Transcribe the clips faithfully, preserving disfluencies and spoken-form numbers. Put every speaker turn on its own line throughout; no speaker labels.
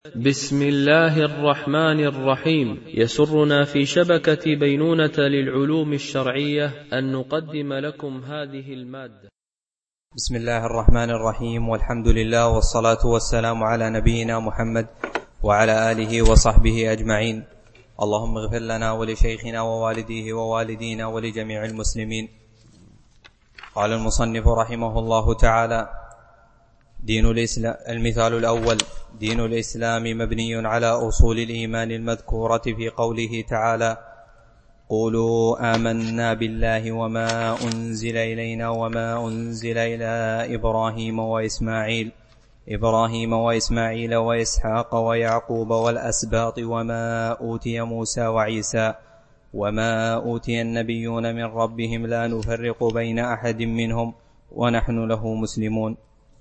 بسم الله الرحمن الرحيم. يسرنا في شبكة بينونة للعلوم الشرعية أن نقدم لكم هذه المادة.
بسم الله الرحمن الرحيم، والحمد لله والصلاة والسلام على نبينا محمد وعلى آله وصحبه أجمعين. اللهم اغفر لنا ولشيخنا ووالديه ووالدينا ولجميع المسلمين. قال المصنف رحمه الله تعالى: دين الإسلام. المثال الأول: دين الإسلام مبني على أصول الإيمان المذكورة في قوله تعالى: قولوا آمنا بالله وما أنزل إلينا وما أنزل إلى إبراهيم وإسماعيل إبراهيم وإسماعيل وإسحاق ويعقوب والأسباط وما أوتي موسى وعيسى وما أوتي النبيون من ربهم لا نفرق بين أحد منهم ونحن له مسلمون.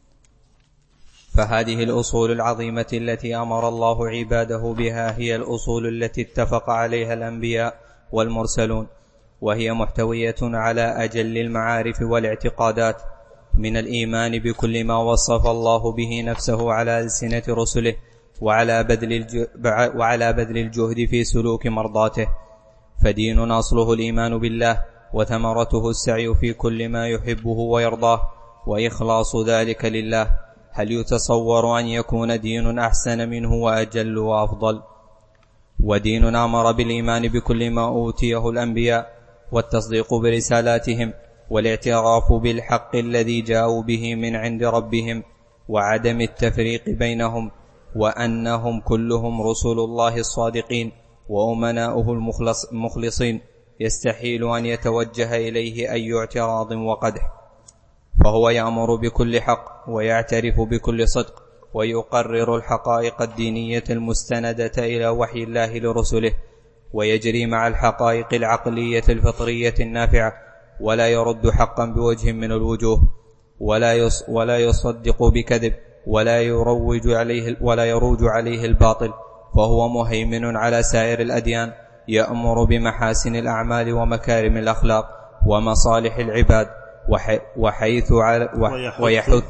فهذه الأصول العظيمة التي أمر الله عباده بها هي الأصول التي اتفق عليها الأنبياء والمرسلون، وهي محتوية على أجل المعارف والاعتقادات من الإيمان بكل ما وصف الله به نفسه على ألسنة رسله، وعلى بذل وعلى بذل الجهد في سلوك مرضاته. فدين أصله الإيمان بالله، وثمرته السعي في كل ما يحبه ويرضاه، وإخلاص ذلك لله. هل يتصور أن يكون دين أحسن منه وأجل وأفضل؟ ودين أمر بالإيمان بكل ما أوتيه الأنبياء، والتصديق برسالاتهم، والاعتراف بالحق الذي جاءوا به من عند ربهم، وعدم التفريق بينهم، وأنهم كلهم رسل الله الصادقين وأمناؤه المخلصين، يستحيل أن يتوجه إليه أي اعتراض وقدح. فهو يأمر بكل حق، ويعترف بكل صدق، ويقرر الحقائق الدينية المستندة إلى وحي الله لرسله، ويجري مع الحقائق العقلية الفطرية النافعة، ولا يرد حقا بوجه من الوجوه، ولا يص ولا يصدق بكذب، ولا يروج عليه ولا يروج عليه الباطل. فهو مهيمن على سائر الأديان، يأمر بمحاسن الأعمال ومكارم الأخلاق ومصالح العباد، وحيث على ويحث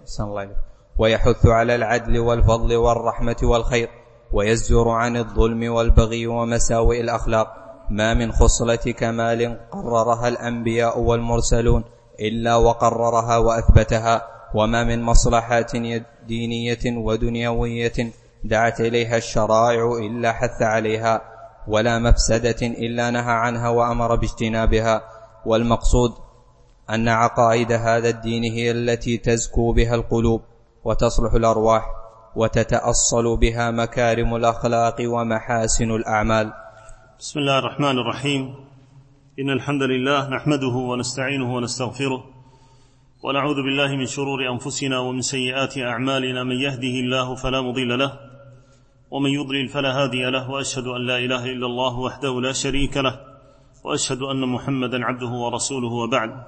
ويحث على العدل والفضل والرحمة والخير، ويزجر عن الظلم والبغي ومساوئ الأخلاق. ما من خصلة كمال قررها الأنبياء والمرسلون إلا وقررها وأثبتها، وما من مصلحات دينية ودنيوية دعت إليها الشرائع إلا حث عليها، ولا مفسدة إلا نهى عنها وأمر باجتنابها. والمقصود أن عقائد هذا الدين هي التي تزكو بها القلوب وتصلح الأرواح، وتتأصل بها مكارم الأخلاق ومحاسن الأعمال.
بسم الله الرحمن الرحيم. إن الحمد لله نحمده ونستعينه ونستغفره، ونعوذ بالله من شرور أنفسنا ومن سيئات أعمالنا. من يهده الله فلا مضل له، ومن يضلل فلا هادي له، وأشهد أن لا إله إلا الله وحده لا شريك له، وأشهد أن محمدا عبده ورسوله، وبعد.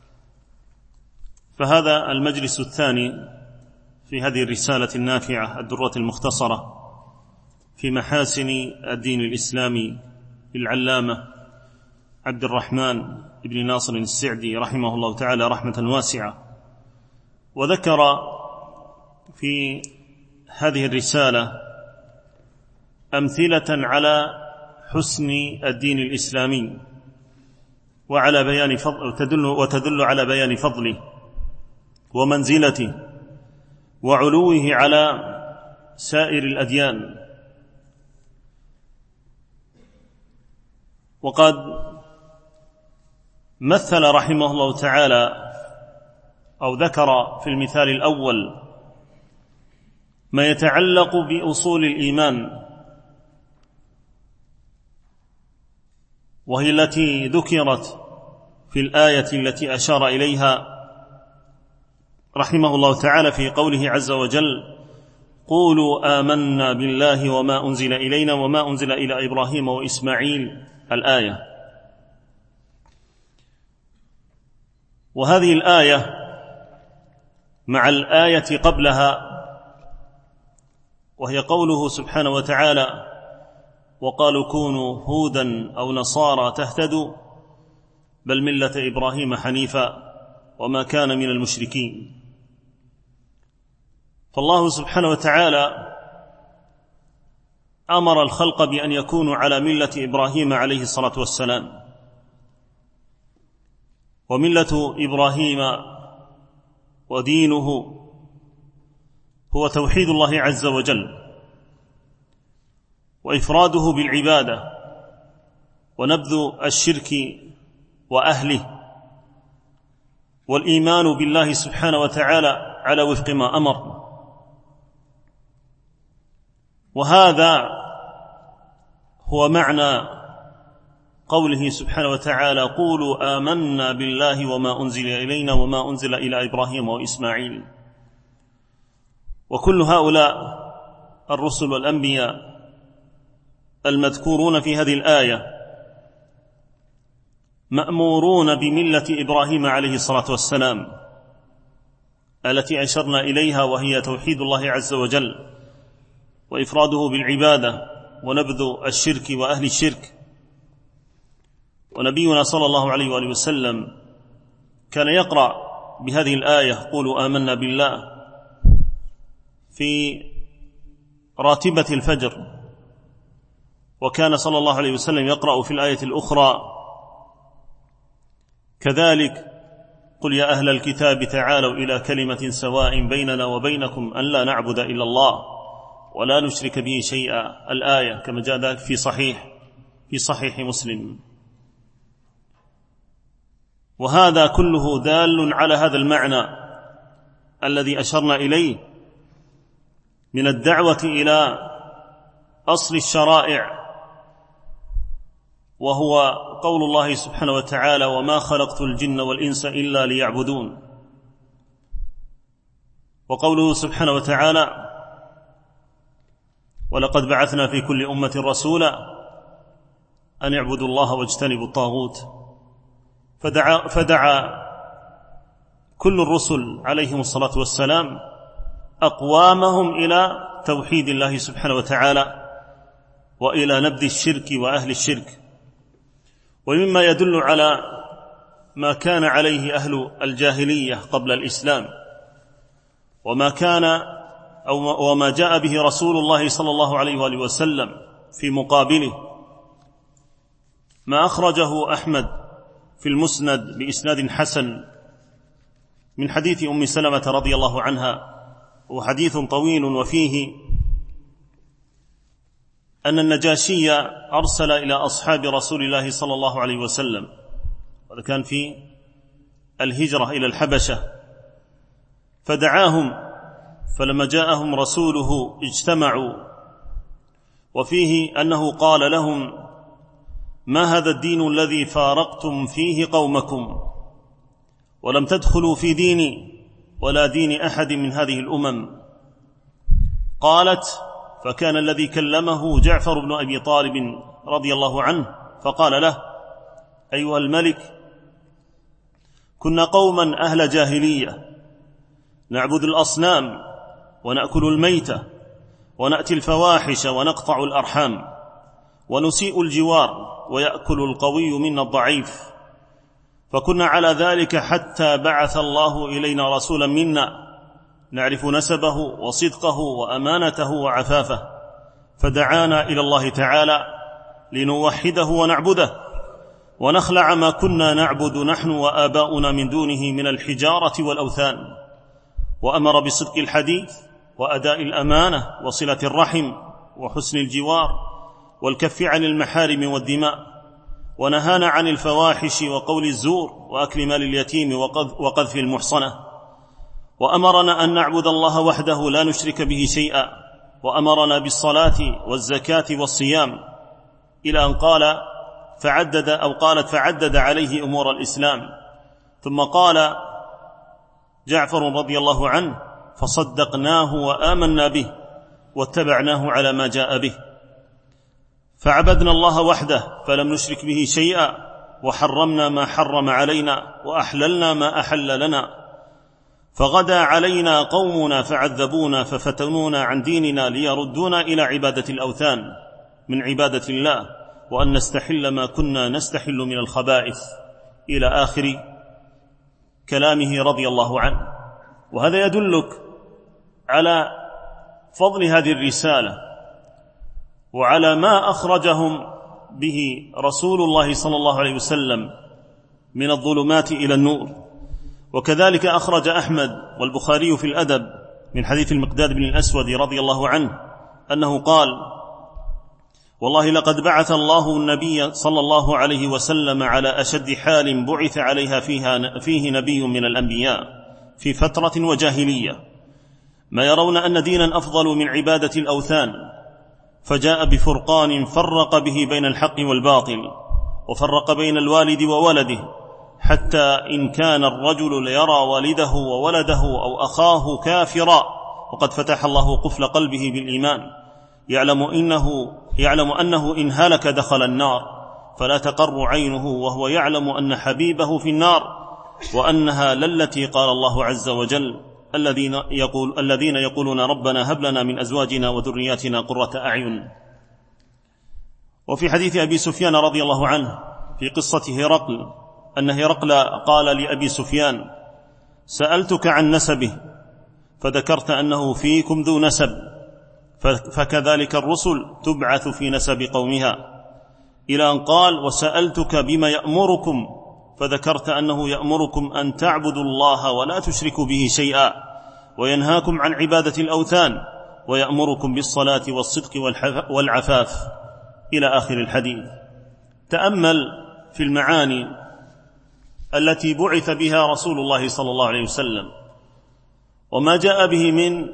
فهذا المجلس الثاني في هذه الرسالة النافعة الدرة المختصرة في محاسن الدين الإسلامي للعلامة عبد الرحمن بن ناصر السعدي رحمه الله تعالى رحمة واسعة. وذكر في هذه الرسالة أمثلة على حسن الدين الإسلامي وعلى بيان فضل وتدل, وتدل على بيان فضله ومنزلته وعلوه على سائر الأديان. وقد مثل رحمه الله تعالى أو ذكر في المثال الأول ما يتعلق بأصول الإيمان، وهي التي ذكرت في الآية التي أشار إليها رحمه الله تعالى في قوله عز وجل: قولوا آمنا بالله وما أنزل إلينا وما أنزل إلى إبراهيم وإسماعيل، الآية. وهذه الآية مع الآية قبلها، وهي قوله سبحانه وتعالى: وقالوا كونوا هودا أو نصارى تهتدوا بل ملة إبراهيم حنيفا وما كان من المشركين. فالله سبحانه وتعالى أمر الخلق بأن يكونوا على ملة إبراهيم عليه الصلاة والسلام. وملة إبراهيم ودينه هو توحيد الله عز وجل وإفراده بالعبادة ونبذ الشرك وأهله والإيمان بالله سبحانه وتعالى على وفق ما أمر. وهذا هو معنى قوله سبحانه وتعالى: قولوا آمنا بالله وما أنزل إلينا وما أنزل إلى إبراهيم وإسماعيل. وكل هؤلاء الرسل والأنبياء المذكورون في هذه الآية مأمورون بملة إبراهيم عليه الصلاة والسلام التي أشرنا إليها، وهي توحيد الله عز وجل وإفراده بالعبادة ونبذ الشرك وأهل الشرك. ونبينا صلى الله عليه وآله وسلم كان يقرأ بهذه الآية: قولوا آمنا بالله في راتبة الفجر، وكان صلى الله عليه وسلم يقرأ في الآية الأخرى كذلك: قل يا أهل الكتاب تعالوا إلى كلمة سواء بيننا وبينكم أن لا نعبد إلا الله ولا نشرك به شيئا، الآية كما جاء ذلك في صحيح في صحيح مسلم. وهذا كله دال على هذا المعنى الذي أشرنا إليه من الدعوة إلى أصل الشرائع، وهو قول الله سبحانه وتعالى: وما خلقت الجن والإنس إلا ليعبدون. وقوله سبحانه وتعالى: ولقد بعثنا في كل أمة رسولا أن يعبدوا الله واجتنبوا الطاغوت. فدعا, فدعا كل الرسل عليهم الصلاة والسلام أقوامهم إلى توحيد الله سبحانه وتعالى وإلى نبذ الشرك وأهل الشرك. ومما يدل على ما كان عليه أهل الجاهلية قبل الإسلام وما كان أو وما جاء به رسول الله صلى الله عليه وآله وسلم في مقابله، ما أخرجه أحمد في المسند بإسناد حسن من حديث أم سلمة رضي الله عنها، وحديث طويل، وفيه أن النجاشي أرسل إلى أصحاب رسول الله صلى الله عليه وسلم، وهذا كان في الهجرة إلى الحبشة، فدعاهم، فلما جاءهم رسوله اجتمعوا، وفيه أنه قال لهم: ما هذا الدين الذي فارقتم فيه قومكم ولم تدخلوا في ديني ولا دين أحد من هذه الأمم؟ قالت: فكان الذي كلمه جعفر بن أبي طالب رضي الله عنه، فقال له: أيها الملك، كنا قوما أهل جاهلية نعبد الأصنام ونأكل الميتة ونأتي الفواحش ونقطع الأرحام ونسيء الجوار ويأكل القوي منا الضعيف، فكنا على ذلك حتى بعث الله إلينا رسولا منا نعرف نسبه وصدقه وأمانته وعفافه، فدعانا إلى الله تعالى لنوحده ونعبده ونخلع ما كنا نعبد نحن وآباؤنا من دونه من الحجارة والأوثان، وأمر بصدق الحديث وأداء الأمانة وصلة الرحم وحسن الجوار والكف عن المحارم والدماء، ونهانا عن الفواحش وقول الزور وأكل مال اليتيم وقذف المحصنة، وأمرنا أن نعبد الله وحده لا نشرك به شيئا، وأمرنا بالصلاة والزكاة والصيام، إلى أن قال فعدد أو قالت فعدد عليه أمور الإسلام، ثم قال جعفر رضي الله عنه: فصدقناه وآمنا به واتبعناه على ما جاء به، فعبدنا الله وحده فلم نشرك به شيئا، وحرمنا ما حرم علينا وأحللنا ما أحل لنا، فغدا علينا قومنا فعذبونا ففتنونا عن ديننا ليردونا إلى عبادة الأوثان من عبادة الله، وأن نستحل ما كنا نستحل من الخبائث، إلى آخر كلامه رضي الله عنه. وهذا يدلك على فضل هذه الرسالة وعلى ما أخرجهم به رسول الله صلى الله عليه وسلم من الظلمات إلى النور. وكذلك أخرج أحمد والبخاري في الأدب من حديث المقداد بن الأسود رضي الله عنه أنه قال: والله لقد بعث الله النبي صلى الله عليه وسلم على أشد حال بعث عليها فيها فيه نبي من الأنبياء في فترة وجاهلية، ما يرون أن دينا أفضل من عبادة الأوثان، فجاء بفرقان فرق به بين الحق والباطل، وفرق بين الوالد وولده، حتى إن كان الرجل ليرى والده وولده أو أخاه كافرا وقد فتح الله قفل قلبه بالإيمان، يعلم إنه يعلم أنه إن هلك دخل النار، فلا تقر عينه وهو يعلم أن حبيبه في النار، وأنها للتي قال الله عز وجل: الذين يقول الذين يقولون ربنا هب لنا من أزواجنا وذرياتنا قرة أعين. وفي حديث أبي سفيان رضي الله عنه في قصة هرقل أن هرقل قال لأبي سفيان: سألتك عن نسبه فذكرت أنه فيكم ذو نسب، فكذلك الرسل تبعث في نسب قومها، إلى أن قال: وسألتك بما يأمركم فذكرت أنه يأمركم أن تعبدوا الله ولا تشركوا به شيئا، وينهاكم عن عبادة الأوثان، ويأمركم بالصلاة والصدق والعفاف، إلى آخر الحديث. تأمل في المعاني التي بعث بها رسول الله صلى الله عليه وسلم، وما جاء به من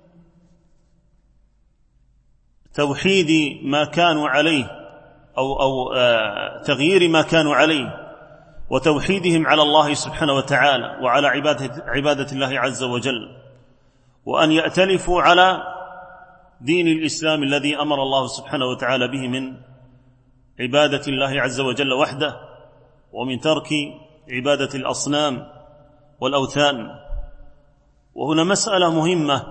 توحيد ما كانوا عليه أو, أو تغيير ما كانوا عليه، وتوحيدهم على الله سبحانه وتعالى وعلى عبادة, عبادة الله عز وجل، وأن يأتلفوا على دين الإسلام الذي أمر الله سبحانه وتعالى به من عبادة الله عز وجل وحده، ومن ترك عبادة الأصنام والأوثان. وهنا مسألة مهمة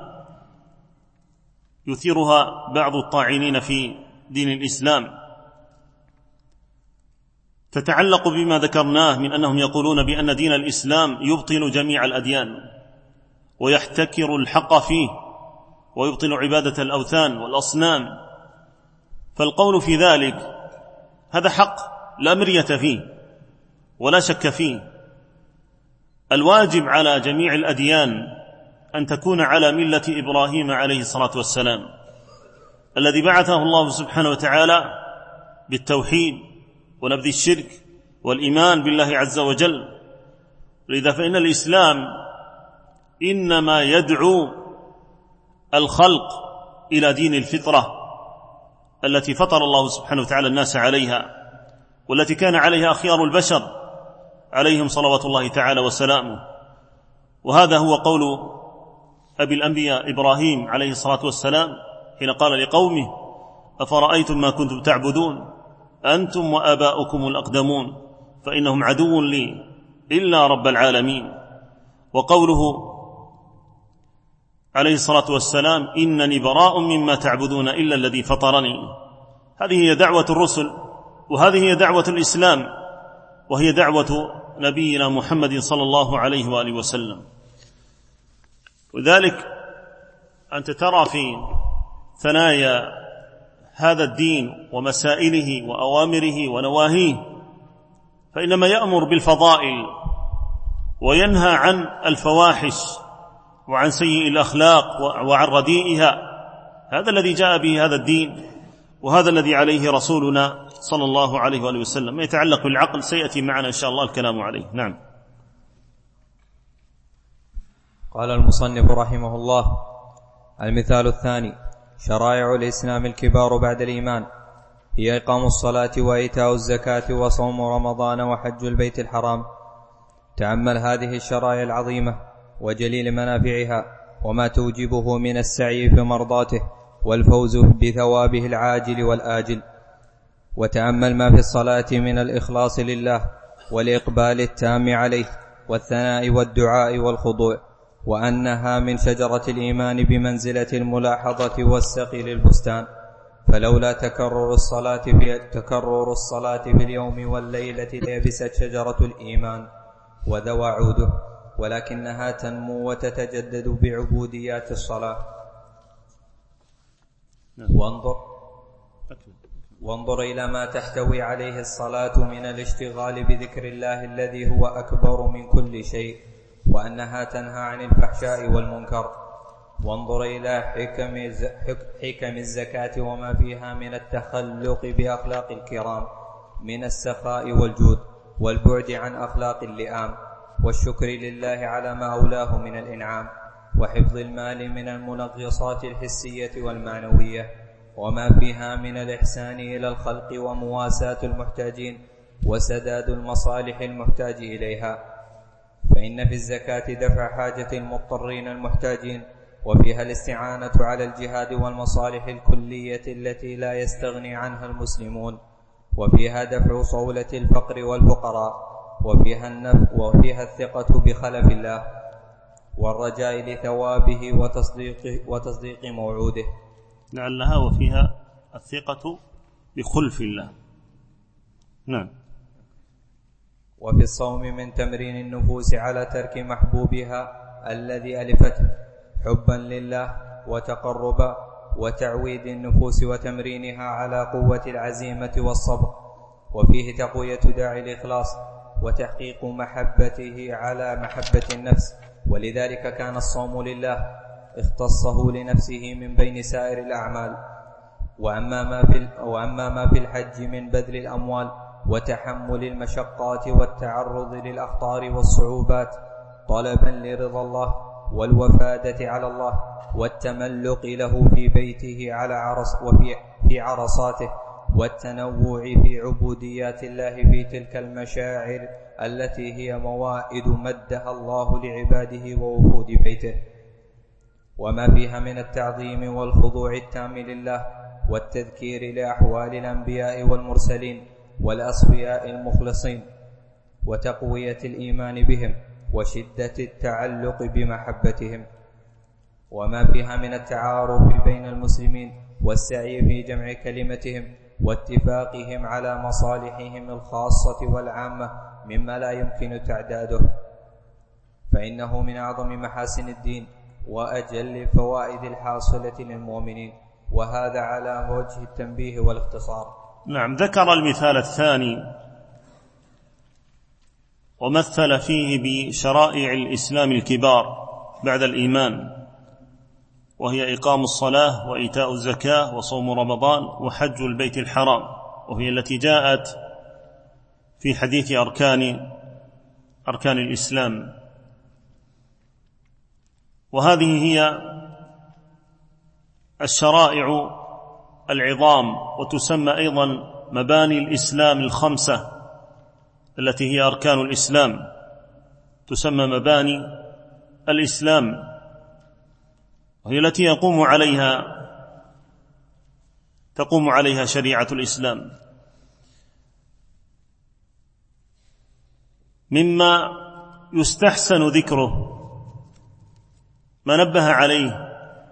يثيرها بعض الطاعنين في دين الإسلام، تتعلق بما ذكرناه من أنهم يقولون بأن دين الإسلام يبطل جميع الأديان ويحتكر الحق فيه ويبطل عبادة الأوثان والأصنام. فالقول في ذلك هذا حق لا مرية فيه ولا شك فيه. الواجب على جميع الأديان أن تكون على ملة إبراهيم عليه الصلاة والسلام، الذي بعثه الله سبحانه وتعالى بالتوحيد ونبذ الشرك والإيمان بالله عز وجل. لذا فإن الإسلام إنما يدعو الخلق إلى دين الفطرة التي فطر الله سبحانه وتعالى الناس عليها، والتي كان عليها أخيار البشر عليهم صلوات الله تعالى وسلامه. وهذا هو قول أبي الأنبياء إبراهيم عليه الصلاة والسلام حين قال لقومه: أفرأيتم ما كنتم تعبدون أنتم وآباؤكم الأقدمون فإنهم عدو لي إلا رب العالمين. وقوله عليه الصلاة والسلام: إنني براء مما تعبدون إلا الذي فطرني. هذه هي دعوة الرسل، وهذه هي دعوة الإسلام، وهي دعوة نبينا محمد صلى الله عليه وآله وسلم. وذلك أنت ترى في ثنايا هذا الدين ومسائله وأوامره ونواهيه، فإنما يأمر بالفضائل وينهى عن الفواحش وعن سيء الأخلاق وعن رديئها. هذا الذي جاء به هذا الدين، وهذا الذي عليه رسولنا صلى الله عليه وآله وسلم. ما يتعلق بالعقل سيأتي معنا إن شاء الله الكلام عليه. نعم.
قال المصنف رحمه الله: المثال الثاني: شرائع الإسلام الكبار بعد الإيمان هي إقام الصلاة وإيتاء الزكاة وصوم رمضان وحج البيت الحرام. تأمل هذه الشرائع العظيمة وجليل منافعها وما توجبه من السعي في مرضاته والفوز بثوابه العاجل والآجل. وتأمل ما في الصلاة من الإخلاص لله والإقبال التام عليه والثناء والدعاء والخضوع، وأنها من شجرة الإيمان بمنزلة الملاحظة والسقي للبستان. فلولا تكرر الصلاة في تكرر الصلاة في اليوم والليلة ليبست شجرة الإيمان وذوى عوده، ولكنها تنمو وتتجدد بعبوديات الصلاة. وانظر وانظر إلى ما تحتوي عليه الصلاة من الاشتغال بذكر الله الذي هو أكبر من كل شيء، وأنها تنهى عن الفحشاء والمنكر. وانظر إلى حكم, حكم الزكاة وما فيها من التخلق بأخلاق الكرام من السخاء والجود والبعد عن أخلاق اللئام، والشكر لله على ما أولاه من الإنعام، وحفظ المال من المنغصات الحسية والمعنوية، وما فيها من الإحسان إلى الخلق ومواساة المحتاجين وسداد المصالح المحتاج إليها. فإن في الزكاة دفع حاجة المضطرين المحتاجين، وفيها الاستعانة على الجهاد والمصالح الكلية التي لا يستغني عنها المسلمون، وفيها دفع صولة الفقر والفقراء، وفيها النفع وفيها الثقة بخلف الله والرجاء لثوابه وتصديق, وتصديق موعوده.
لعلها وفيها الثقة بخلف الله. نعم.
وفي الصوم من تمرين النفوس على ترك محبوبها الذي ألفته حبا لله وتقربا، وتعويد النفوس وتمرينها على قوة العزيمة والصبر، وفيه تقوية داعي الإخلاص وتحقيق محبته على محبة النفس. ولذلك كان الصوم لله اختصه لنفسه من بين سائر الأعمال. وأما ما في, وأما ما في الحج من بذل الأموال وتحمل المشقات والتعرض للأخطار والصعوبات طلبا لرضا الله والوفادة على الله والتملق له في بيته على عرص وفي في عرصاته، والتنوع في عبوديات الله في تلك المشاعر التي هي موائد مدها الله لعباده ووفود بيته، وما فيها من التعظيم والخضوع التام لله والتذكير لأحوال الأنبياء والمرسلين والأصفياء المخلصين، وتقوية الإيمان بهم وشدة التعلق بمحبتهم، وما فيها من التعارف بين المسلمين والسعي في جمع كلمتهم واتفاقهم على مصالحهم الخاصة والعامة مما لا يمكن تعداده، فإنه من أعظم محاسن الدين وأجل الفوائد الحاصلة للمؤمنين، وهذا على وجه التنبيه والاختصار.
نعم. ذكر المثال الثاني ومثل فيه بشرائع الإسلام الكبار بعد الإيمان، وهي إقام الصلاة وإيتاء الزكاة وصوم رمضان وحج البيت الحرام، وهي التي جاءت في حديث أركان أركان الإسلام. وهذه هي الشرائع العظام، وتسمى أيضا مباني الإسلام الخمسة التي هي أركان الإسلام، تسمى مباني الإسلام، وهي التي يقوم عليها تقوم عليها شريعة الإسلام. مما يستحسن ذكره ما نبه عليه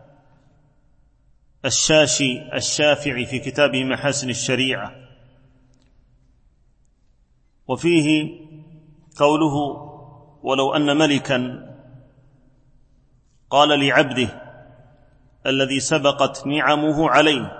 الشاشي الشافعي في كتابه محاسن الشريعة، وفيه قوله: ولو أن ملكا قال لعبده الذي سبقت نعمه عليه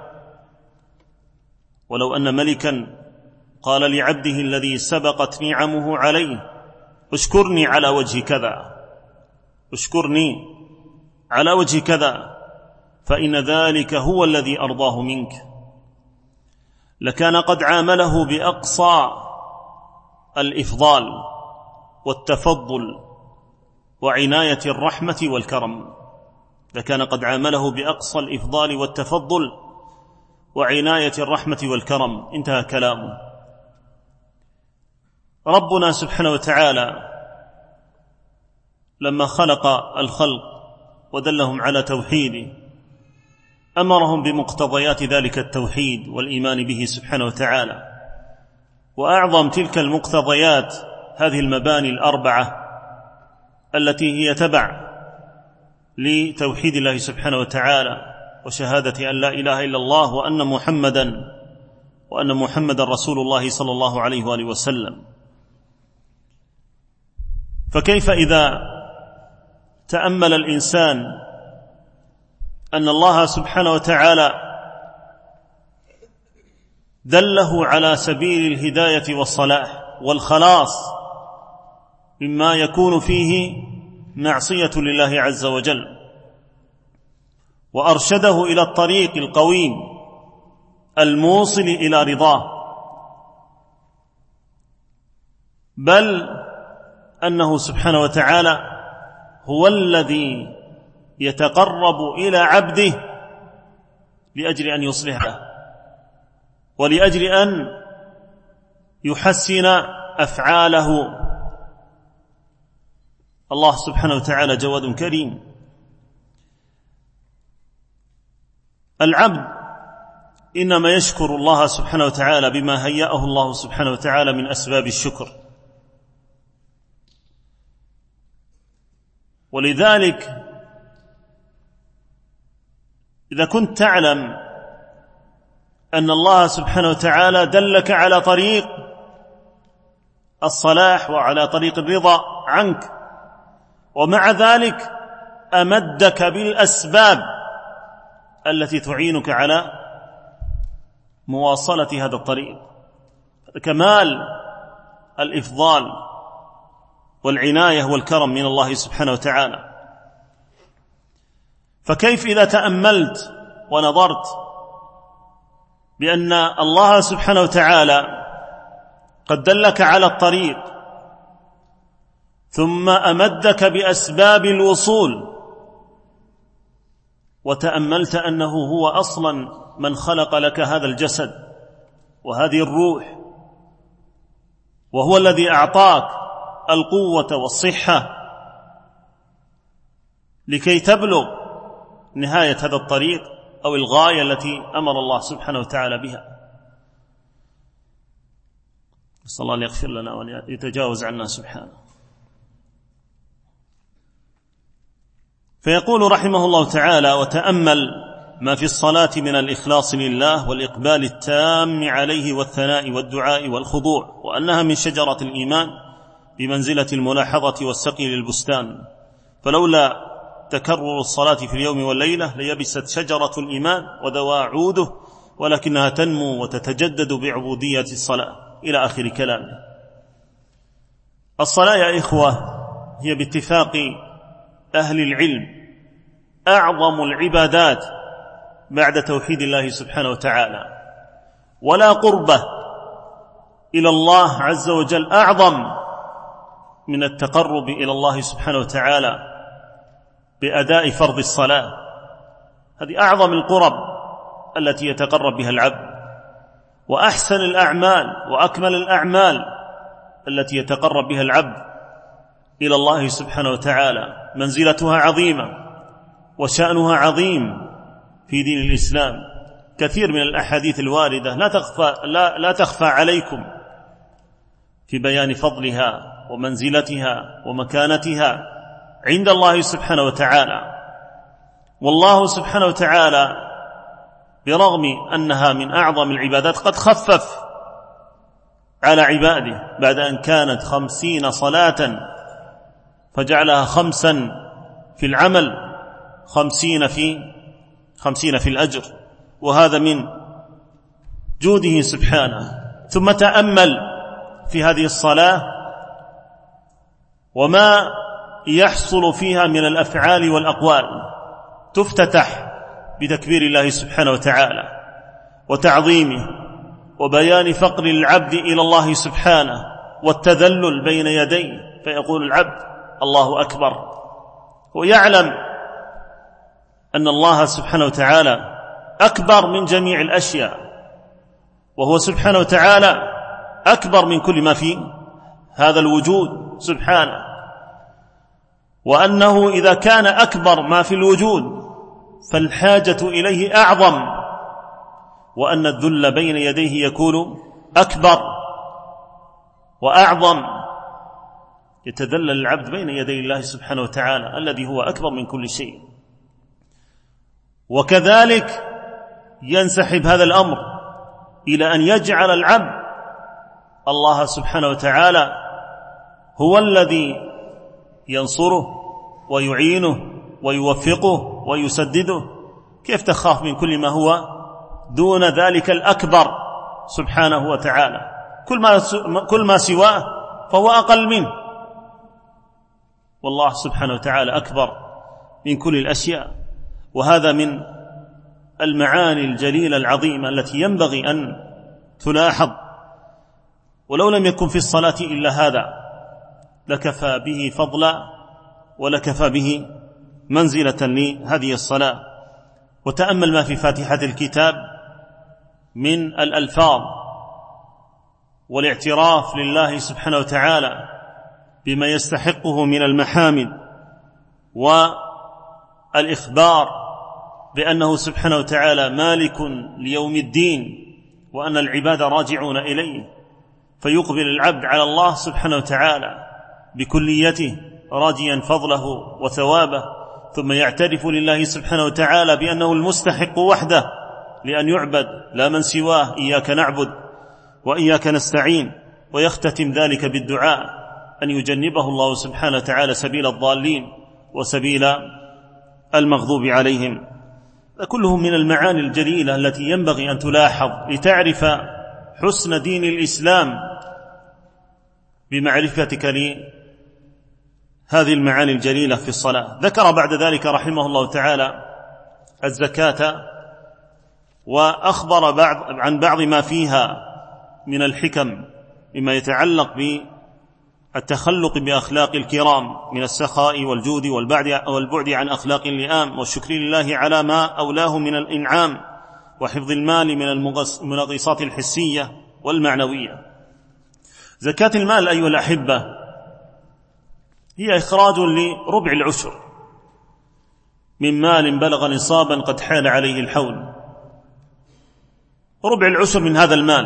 ولو أن ملكا قال لعبده الذي سبقت نعمه عليه اشكرني على وجه كذا، اشكرني على وجه كذا، فإن ذلك هو الذي أرضاه منك، لكان قد عامله بأقصى الإفضال والتفضل وعناية الرحمة والكرم، لكان قد عامله بأقصى الإفضال والتفضل وعناية الرحمة والكرم. انتهى كلامه. ربنا سبحانه وتعالى لما خلق الخلق ودلهم على توحيده أمرهم بمقتضيات ذلك التوحيد والإيمان به سبحانه وتعالى، وأعظم تلك المقتضيات هذه المباني الأربعة التي هي تبع لتوحيد الله سبحانه وتعالى وشهادة أن لا إله إلا الله وأن محمدا وأن محمدا رسول الله صلى الله عليه وآله وسلم. فكيف إذا تأمل الإنسان أن الله سبحانه وتعالى دله على سبيل الهداية والصلاح والخلاص مما يكون فيه معصية لله عز وجل، وأرشده إلى الطريق القويم الموصل إلى رضاه، بل أنه سبحانه وتعالى هو الذي يتقرب إلى عبده لأجل أن يصلحه ولأجل أن يحسن أفعاله. الله سبحانه وتعالى جواد كريم. العبد إنما يشكر الله سبحانه وتعالى بما هيأه الله سبحانه وتعالى من أسباب الشكر، ولذلك إذا كنت تعلم أن الله سبحانه وتعالى دلك على طريق الصلاح وعلى طريق الرضا عنك، ومع ذلك أمدك بالأسباب التي تعينك على مواصلة هذا الطريق، كمال الإفضال والعناية والكرم من الله سبحانه وتعالى. فكيف إذا تأملت ونظرت بأن الله سبحانه وتعالى قد دلك على الطريق ثم أمدك بأسباب الوصول، وتأملت أنه هو أصلا من خلق لك هذا الجسد وهذه الروح، وهو الذي أعطاك القوة والصحة لكي تبلغ نهاية هذا الطريق أو الغاية التي أمر الله سبحانه وتعالى بها. نسأل الله أن يغفر لنا وأن يتجاوز عنا سبحانه. فيقول رحمه الله تعالى: وتأمل ما في الصلاة من الإخلاص لله والإقبال التام عليه والثناء والدعاء والخضوع، وأنها من شجرة الإيمان بمنزلة الملاحظة والسقي للبستان، فلولا تكرر الصلاة في اليوم والليلة ليبست شجرة الإيمان ودوا عوده، ولكنها تنمو وتتجدد بعبودية الصلاة، إلى آخر كلامه. الصلاة يا إخوة هي باتفاق أهل العلم أعظم العبادات بعد توحيد الله سبحانه وتعالى، ولا قربة إلى الله عز وجل أعظم من التقرب إلى الله سبحانه وتعالى بأداء فرض الصلاة. هذه أعظم القرب التي يتقرب بها العبد، وأحسن الأعمال وأكمل الأعمال التي يتقرب بها العبد إلى الله سبحانه وتعالى. منزلتها عظيمة وشأنها عظيم في دين الإسلام. كثير من الأحاديث الواردة لا تخفى, لا, لا تخفى عليكم في بيان فضلها ومنزلتها ومكانتها عند الله سبحانه وتعالى. والله سبحانه وتعالى برغم أنها من أعظم العبادات قد خفف على عباده بعد أن كانت خمسين صلاة فجعلها خمسا في العمل خمسين في خمسين في الأجر، وهذا من جوده سبحانه. ثم تأمل في هذه الصلاة وما يحصل فيها من الأفعال والأقوال. تفتتح بتكبير الله سبحانه وتعالى وتعظيمه وبيان فقر العبد إلى الله سبحانه والتذلل بين يديه، فيقول العبد الله أكبر، ويعلم أن الله سبحانه وتعالى أكبر من جميع الأشياء، وهو سبحانه وتعالى أكبر من كل ما في هذا الوجود سبحانه، وأنه إذا كان أكبر ما في الوجود فالحاجة إليه أعظم، وأن الذل بين يديه يكون أكبر وأعظم. يتذلل العبد بين يدي الله سبحانه وتعالى الذي هو أكبر من كل شيء. وكذلك ينسحب هذا الأمر إلى أن يجعل العبد الله سبحانه وتعالى هو الذي ينصره ويعينه ويوفقه ويسدده. كيف تخاف من كل ما هو دون ذلك الأكبر سبحانه وتعالى، كل ما كل ما سواه فهو أقل منه، والله سبحانه وتعالى أكبر من كل الأشياء. وهذا من المعاني الجليلة العظيمة التي ينبغي أن تلاحظ، ولو لم يكن في الصلاة إلا هذا لكفى به فضلا ولكفى به منزلة لهذه الصلاة. وتأمل ما في فاتحة الكتاب من الألفاظ والاعتراف لله سبحانه وتعالى بما يستحقه من المحامد، والإخبار بأنه سبحانه وتعالى مالك ليوم الدين، وأن العباد راجعون إليه، فيقبل العبد على الله سبحانه وتعالى بكليته راجيا فضله وثوابه، ثم يعترف لله سبحانه وتعالى بأنه المستحق وحده لأن يعبد لا من سواه، إياك نعبد وإياك نستعين، ويختتم ذلك بالدعاء أن يجنبه الله سبحانه وتعالى سبيل الضالين وسبيل المغضوب عليهم. كلهم من المعاني الجليلة التي ينبغي أن تلاحظ لتعرف حسن دين الإسلام بمعرفتك لهذه المعاني الجليلة في الصلاة. ذكر بعد ذلك رحمه الله تعالى الزكاة، وأخبر بعض عن بعض ما فيها من الحكم مما يتعلق بالتخلق بأخلاق الكرام من السخاء والجود والبعد عن أخلاق اللئام، والشكر لله على ما أولاه من الإنعام، وحفظ المال من المنغصات الحسية والمعنوية. زكاة المال أيها الأحبة هي إخراج لربع العشر من مال بلغ نصابا قد حال عليه الحول، ربع العشر من هذا المال،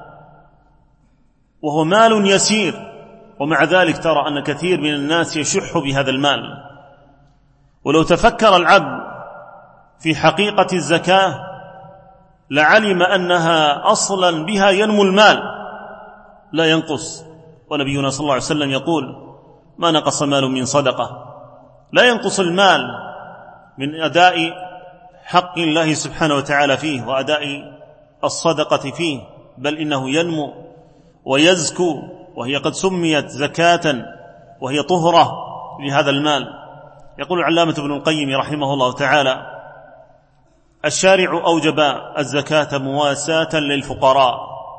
وهو مال يسير، ومع ذلك ترى أن كثير من الناس يشح بهذا المال. ولو تفكر العبد في حقيقة الزكاة لعلم أنها أصلا بها ينمو المال لا ينقص، ونبينا صلى الله عليه وسلم يقول: ما نقص مال من صدقة. لا ينقص المال من أداء حق الله سبحانه وتعالى فيه وأداء الصدقة فيه، بل إنه ينمو ويزكو، وهي قد سميت زكاة وهي طهرة لهذا المال. يقول العلامة ابن القيم رحمه الله تعالى: الشارع أوجب الزكاة مواساة للفقراء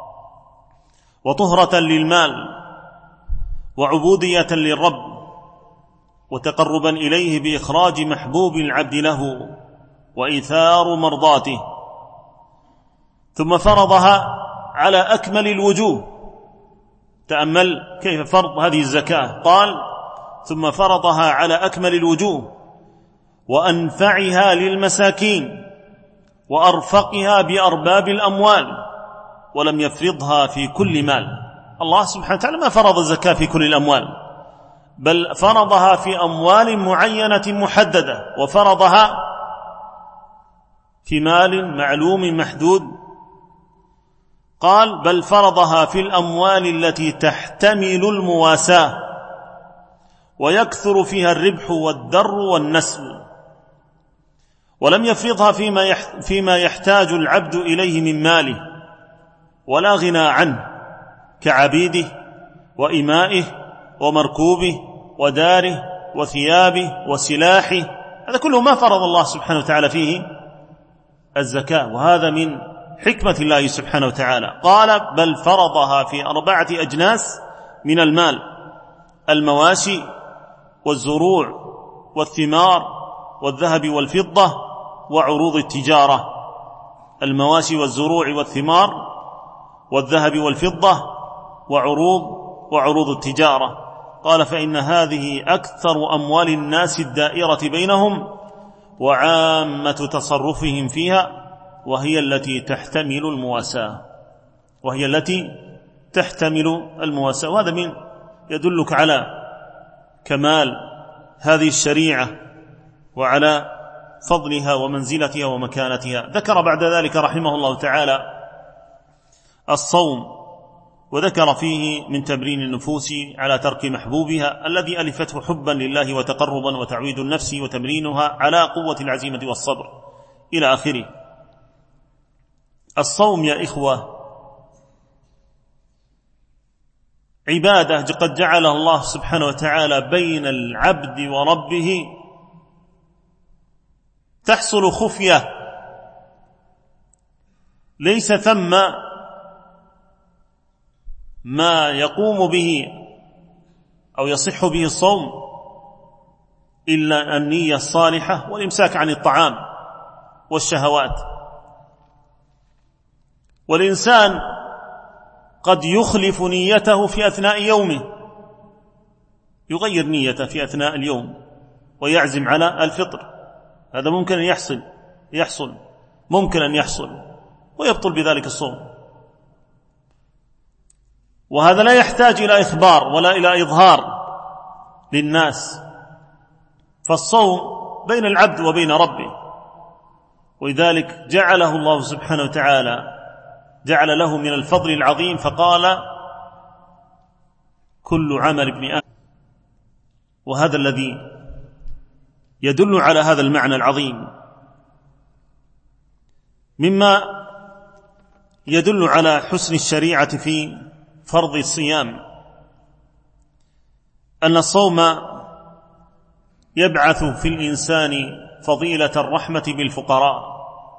وطهرة للمال وعبودية للرب وتقربا إليه بإخراج محبوب العبد له وإيثار مرضاته، ثم فرضها على أكمل الوجوه. تأمل كيف فرض هذه الزكاة، قال: ثم فرضها على أكمل الوجوه وأنفعها للمساكين وأرفقها بأرباب الأموال، ولم يفرضها في كل مال. الله سبحانه وتعالى ما فرض الزكاة في كل الأموال، بل فرضها في أموال معينة محددة، وفرضها في مال معلوم محدود. قال: بل فرضها في الأموال التي تحتمل المواساة ويكثر فيها الربح والدر والنسل، ولم يفرضها فيما فيما يحتاج العبد إليه من ماله ولا غنى عنه، كعبيده وإمائه ومركوبه وداره وثيابه وسلاحه. هذا كله ما فرض الله سبحانه وتعالى فيه الزكاة، وهذا من حكمة الله سبحانه وتعالى. قال: بل فرضها في أربعة أجناس من المال: المواشي والزروع والثمار والذهب والفضة وعروض التجارة. المواشي والزروع والثمار والذهب والفضة وعروض وعروض التجارة. قال: فإن هذه أكثر أموال الناس الدائرة بينهم وعامة تصرفهم فيها، وهي التي تحتمل المواساة وهي التي تحتمل المواساة. وهذا من يدلك على كمال هذه الشريعة وعلى فضلها ومنزلتها ومكانتها. ذكر بعد ذلك رحمه الله تعالى الصوم، وذكر فيه من تمرين النفوس على ترك محبوبها الذي ألفته حبا لله وتقربا وتعويد النفس وتمرينها على قوة العزيمة والصبر إلى آخره. الصوم يا إخوة عبادة قد جعلها الله سبحانه وتعالى بين العبد وربه تحصل خفية، ليس ثم ما يقوم به أو يصح به الصوم إلا النية الصالحة والإمساك عن الطعام والشهوات. والإنسان قد يخلف نيته في أثناء يومه، يغير نيته في أثناء اليوم ويعزم على الفطر، هذا ممكن أن يحصل يحصل ممكن أن يحصل ويبطل بذلك الصوم. وهذا لا يحتاج إلى إخبار ولا إلى إظهار للناس، فالصوم بين العبد وبين ربه، ولذلك جعله الله سبحانه وتعالى جعل له من الفضل العظيم فقال كل عمل ابن آدم، وهذا الذي يدل على هذا المعنى العظيم. مما يدل على حسن الشريعة في فرض الصيام أن الصوم يبعث في الإنسان فضيلة الرحمة بالفقراء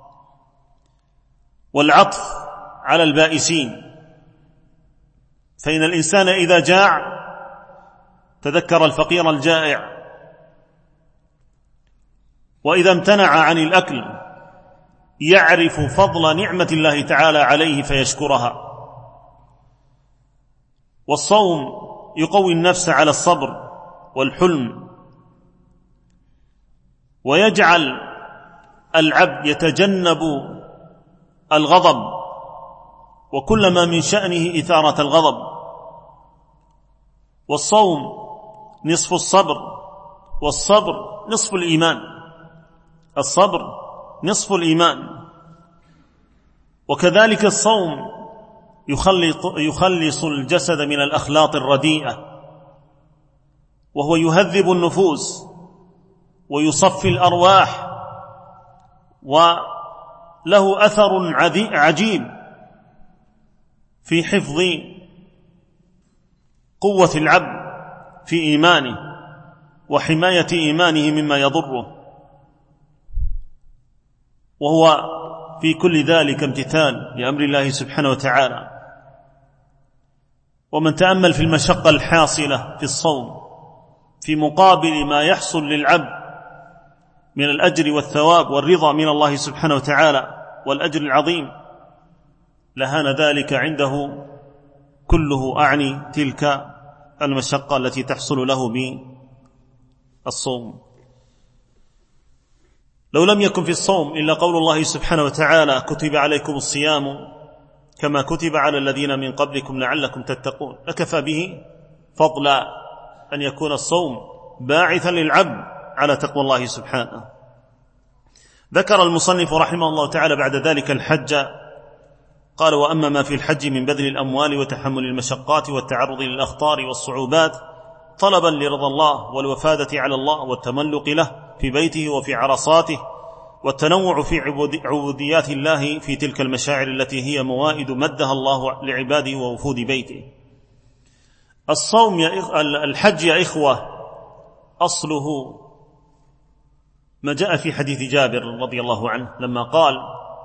والعطف على البائسين، فإن الإنسان إذا جاع تذكر الفقير الجائع، وإذا امتنع عن الأكل يعرف فضل نعمة الله تعالى عليه فيشكرها. والصوم يقوي النفس على الصبر والحلم، ويجعل العبد يتجنب الغضب، وكل ما من شأنه إثارة الغضب. والصوم نصف الصبر، والصبر نصف الإيمان، الصبر نصف الإيمان. وكذلك الصوم يخلص الجسد من الأخلاط الرديئة، وهو يهذب النفوس ويصفي الأرواح، وله أثر عجيب في حفظ قوة العبد في إيمانه وحماية إيمانه مما يضره، وهو في كل ذلك امتثال لأمر الله سبحانه وتعالى. ومن تأمل في المشقة الحاصلة في الصوم في مقابل ما يحصل للعبد من الأجر والثواب والرضا من الله سبحانه وتعالى والأجر العظيم، لهان ذلك عنده كله، أعني تلك المشقة التي تحصل له بالصوم. لو لم يكن في الصوم إلا قول الله سبحانه وتعالى كتب عليكم الصيام كما كتب على الذين من قبلكم لعلكم تتقون، لكفى به فضلا أن يكون الصوم باعثا للعبد على تقوى الله سبحانه. ذكر المصنف رحمه الله تعالى بعد ذلك الحج، قال: وأما ما في الحج من بذل الأموال وتحمل المشقات والتعرض للأخطار والصعوبات طلبا لرضا الله والوفادة على الله والتملق له في بيته وفي عرصاته والتنوع في عبوديات الله في تلك المشاعر التي هي موائد مدها الله لعباده ووفود بيته. الصوم يا إخ... الحج يا إخوة أصله ما جاء في حديث جابر رضي الله عنه لما قال: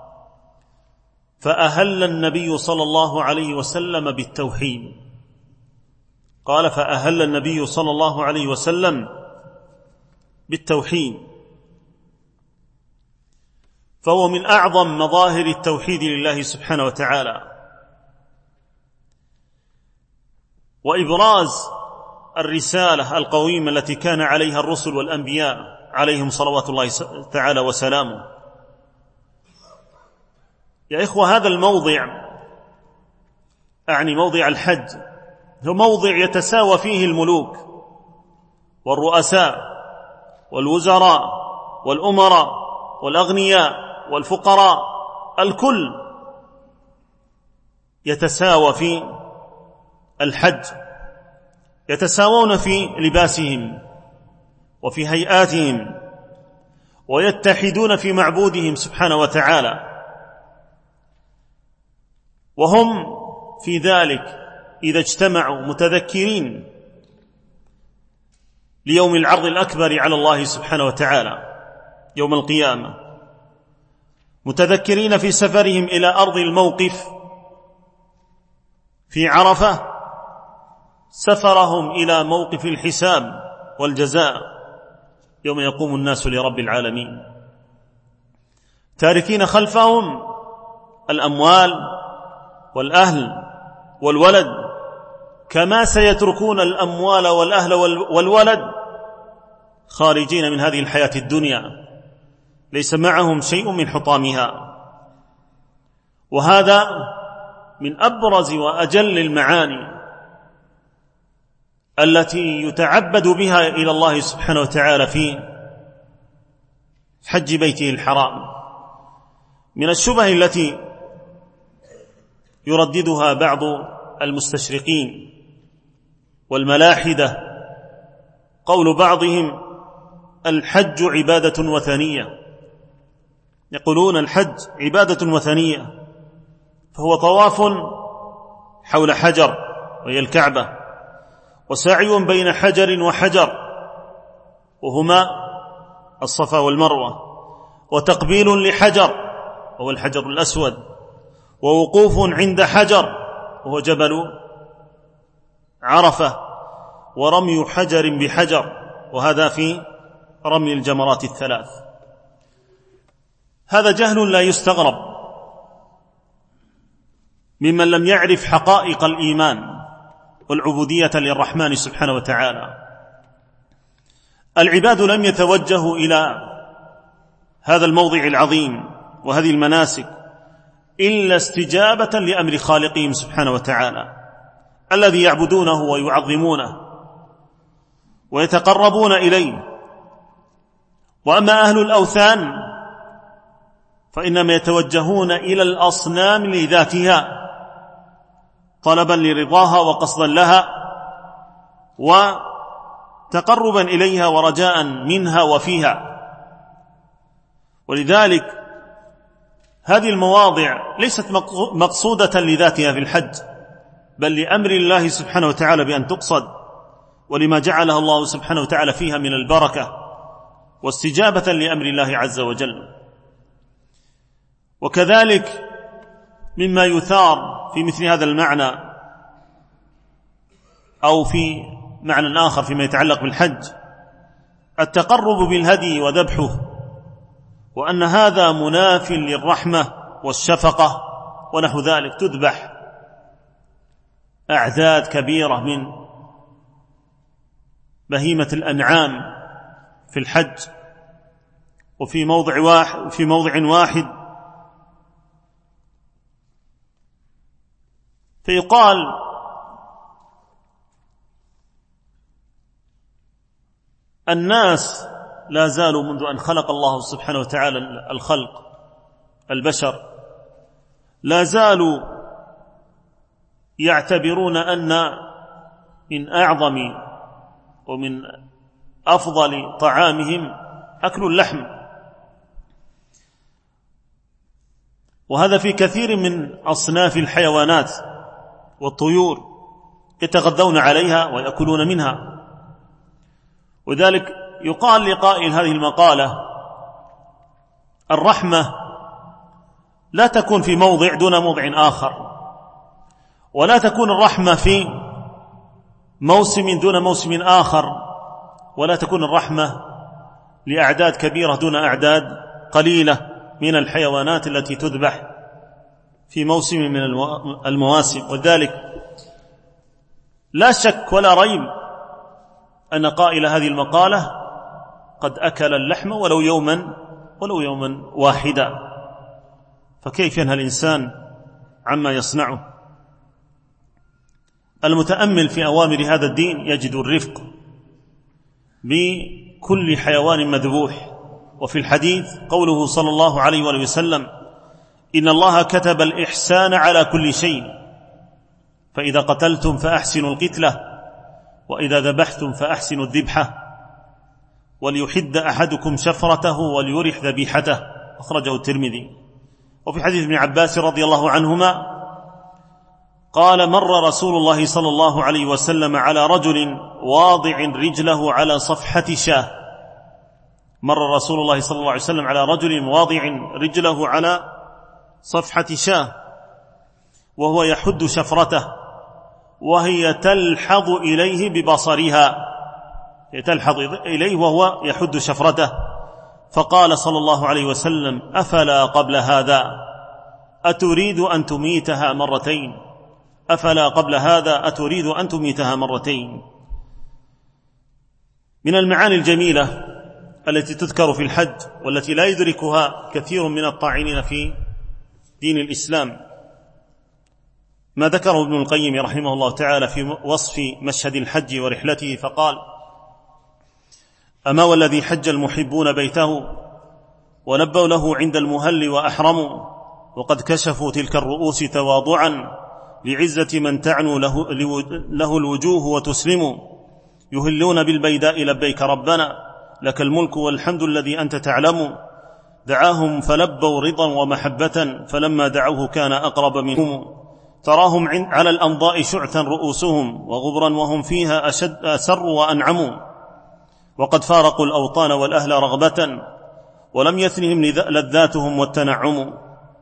فأهل النبي صلى الله عليه وسلم بالتوحيد. قال: فأهل النبي صلى الله عليه وسلم بالتوحيد، فهو من أعظم مظاهر التوحيد لله سبحانه وتعالى، وإبراز الرسالة القويمة التي كان عليها الرسل والأنبياء عليهم صلوات الله تعالى وسلامه. يا إخوة، هذا الموضع، أعني موضع الحج، هو موضع يتساوى فيه الملوك والرؤساء والوزراء والأمراء والأغنياء والفقراء، الكل يتساوى في الحج، يتساوون في لباسهم وفي هيئاتهم، ويتحدون في معبودهم سبحانه وتعالى، وهم في ذلك إذا اجتمعوا متذكرين ليوم العرض الأكبر على الله سبحانه وتعالى يوم القيامة، متذكرين في سفرهم إلى أرض الموقف في عرفة سفرهم إلى موقف الحساب والجزاء يوم يقوم الناس لرب العالمين، تاركين خلفهم الأموال والأهل والولد، كما سيتركون الأموال والأهل والولد خارجين من هذه الحياة الدنيا ليس معهم شيء من حطامها. وهذا من أبرز وأجل المعاني التي يتعبد بها إلى الله سبحانه وتعالى في حج بيته الحرام. من الشبه التي يرددها بعض المستشرقين والملاحدة قول بعضهم الحج عبادة وثنية، يقولون الحج عبادة وثنية، فهو طواف حول حجر وهي الكعبة، وسعي بين حجر وحجر وهما الصفا والمروة، وتقبيل لحجر وهو الحجر الأسود، ووقوف عند حجر وهو جبل عرفة، ورمي حجر بحجر، وهذا في رمي الجمرات الثلاث. هذا جهل لا يستغرب ممن لم يعرف حقائق الإيمان والعبودية للرحمن سبحانه وتعالى. العباد لم يتوجهوا إلى هذا الموضع العظيم وهذه المناسك إلا استجابة لأمر خالقهم سبحانه وتعالى الذي يعبدونه ويعظمونه ويتقربون إليه. وأما أهل الأوثان فإنما يتوجهون إلى الأصنام لذاتها طلبا لرضاها وقصدا لها وتقربا إليها ورجاء منها وفيها. ولذلك هذه المواضع ليست مقصودة لذاتها في الحج، بل لأمر الله سبحانه وتعالى بأن تقصد، ولما جعلها الله سبحانه وتعالى فيها من البركة واستجابة لأمر الله عز وجل. وكذلك مما يثار في مثل هذا المعنى أو في معنى آخر فيما يتعلق بالحج التقرب بالهدي وذبحه، وأن هذا مناف للرحمة والشفقة ونحو ذلك. تذبح أعداد كبيرة من بهيمة الأنعام في الحج وفي موضع واحد في موضع واحد، فيقال الناس لا زالوا منذ أن خلق الله سبحانه وتعالى الخلق البشر لا زالوا يعتبرون أن من أعظم ومن أفضل طعامهم أكل اللحم، وهذا في كثير من أصناف الحيوانات والطيور يتغذون عليها ويأكلون منها. وذلك يقال لقائل هذه المقالة الرحمة لا تكون في موضع دون موضع آخر، ولا تكون الرحمة في موسم دون موسم آخر، ولا تكون الرحمة لأعداد كبيرة دون أعداد قليلة من الحيوانات التي تذبح في موسم من المواسم. وذلك لا شك ولا ريب أن قائل هذه المقالة قد أكل اللحم ولو يوما ولو يوما واحدا، فكيف ينهى الإنسان عما يصنعه؟ المتأمل في أوامر هذا الدين يجد الرفق بكل حيوان مذبوح. وفي الحديث قوله صلى الله عليه وآله وسلم إن الله كتب الإحسان على كل شيء، فإذا قتلتم فأحسنوا القتلة، وإذا ذبحتم فأحسنوا الذبحة، وليحد أحدكم شفرته وليرح ذبيحته، أخرجه الترمذي. وفي حديث ابن عباس رضي الله عنهما قال: مر رسول الله صلى الله عليه وسلم على رجل واضع رجله على صفحة شاة. مر رسول الله صلى الله عليه وسلم على رجل واضع رجله على صفحة شاة وهو يحد شفرته وهي تلحظ إليه ببصرها، تلحظ إليه وهو يحد شفرته. فقال صلى الله عليه وسلم: أفلا قبل هذا أتريد أن تميتها مرتين؟ أفلا قبل هذا أتريد أن تميتها مرتين؟ من المعاني الجميلة التي تذكر في الحج والتي لا يدركها كثير من الطاعنين في دين الإسلام ما ذكره ابن القيم رحمه الله تعالى في وصف مشهد الحج ورحلته، فقال: أما والذي حج المحبون بيته ولبوا له عند المهل وأحرموا وقد كشفوا تلك الرؤوس تواضعا لعزة من تعنو له, له الوجوه وتسلموا، يهلون بالبيداء لبيك ربنا لك الملك والحمد الذي أنت تعلم. دعاهم فلبوا رضا ومحبة فلما دعوه كان أقرب منهم. تراهم على الأنضاء شعثا رؤوسهم وغبرا وهم فيها أشد أسر وأنعموا، وقد فارقوا الأوطان والأهل رغبة ولم يثنهم لذاتهم والتنعم.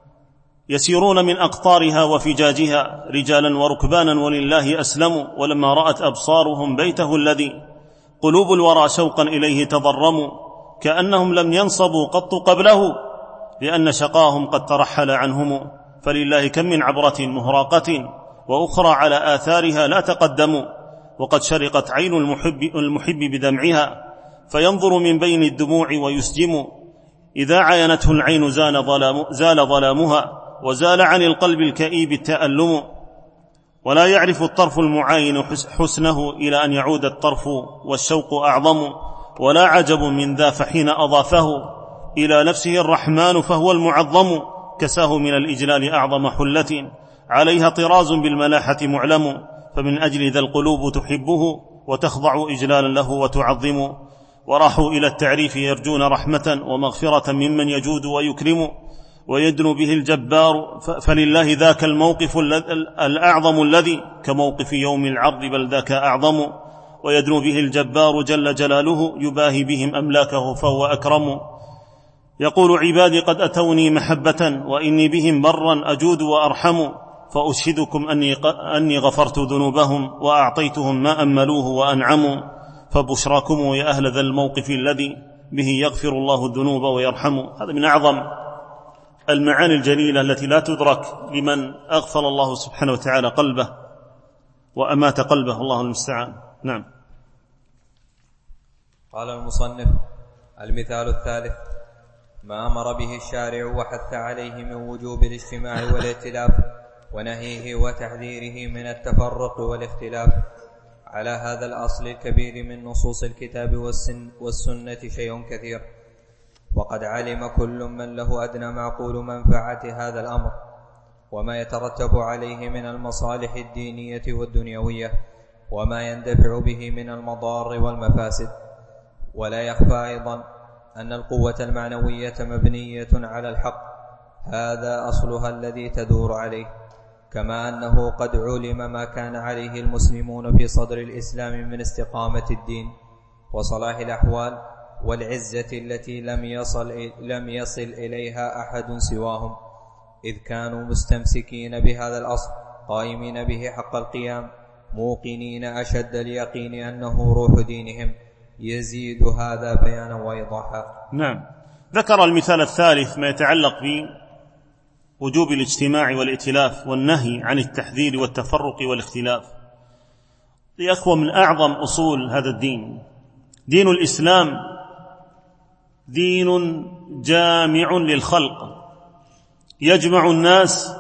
يسيرون من أقطارها وفجاجها رجالا وركبانا ولله أسلموا، ولما رأت أبصارهم بيته الذي قلوب الورى شوقا إليه تضرموا، كأنهم لم ينصبوا قط قبله لأن شقاهم قد ترحل عنهم. فلله كم من عبرة مهراقة وأخرى على آثارها لا تقدموا، وقد شرقت عين المحب, المحب بدمعها فينظر من بين الدموع ويسجم. إذا عاينته العين زال, ظلام زال ظلامها وزال عن القلب الكئيب التألم، ولا يعرف الطرف المعاين حسنه إلى أن يعود الطرف والشوق أعظم. ولا عجب من ذا فحين أضافه إلى نفسه الرحمن فهو المعظم، كساه من الإجلال أعظم حلة عليها طراز بالملاحة معلم. فمن أجل ذا القلوب تحبه وتخضع إجلالا له وتعظم، وراحوا إلى التعريف يرجون رحمة ومغفرة ممن يجود ويكرم ويدنو به الجبار. فلله ذاك الموقف الأعظم الذي كموقف يوم العرض بل ذاك أعظم، ويدنو به الجبار جل جلاله يباهي بهم أملاكه فهو أكرم. يقول: عبادي قد أتوني محبة وإني بهم برا أجود وأرحم، فأشهدكم أني, أني غفرت ذنوبهم وأعطيتهم ما أملوه وأنعموا. فبشراكم يا أهل ذا الموقف الذي به يغفر الله الذنوب ويرحم. هذا من أعظم المعاني الجليلة التي لا تدرك لمن أغفل الله سبحانه وتعالى قلبه وأمات قلبه، الله المستعان. نعم.
قال المصنف: المثال الثالث ما أمر به الشارع وحث عليه من وجوب الاجتماع والائتلاف ونهيه وتحذيره من التفرق والاختلاف. على هذا الأصل الكبير من نصوص الكتاب والسن والسنة شيء كثير، وقد علم كل من له أدنى معقول منفعة هذا الأمر وما يترتب عليه من المصالح الدينية والدنيوية وما يندفع به من المضار والمفاسد. ولا يخفى أيضا أن القوة المعنوية مبنية على الحق، هذا أصلها الذي تدور عليه، كما أنه قد علم ما كان عليه المسلمون في صدر الإسلام من استقامة الدين وصلاح الأحوال والعزة التي لم يصل, لم يصل إليها أحد سواهم، إذ كانوا مستمسكين بهذا الأصل قائمين به حق القيام موقنين أشد اليقين أنه روح دينهم. يزيد هذا بيانا وإيضاحا.
نعم. ذكر المثال الثالث ما يتعلق بوجوب الاجتماع والائتلاف والنهي عن التحذير والتفرق والاختلاف. يا أخوة، من أعظم أصول هذا الدين دين الإسلام دين جامع للخلق، يجمع الناس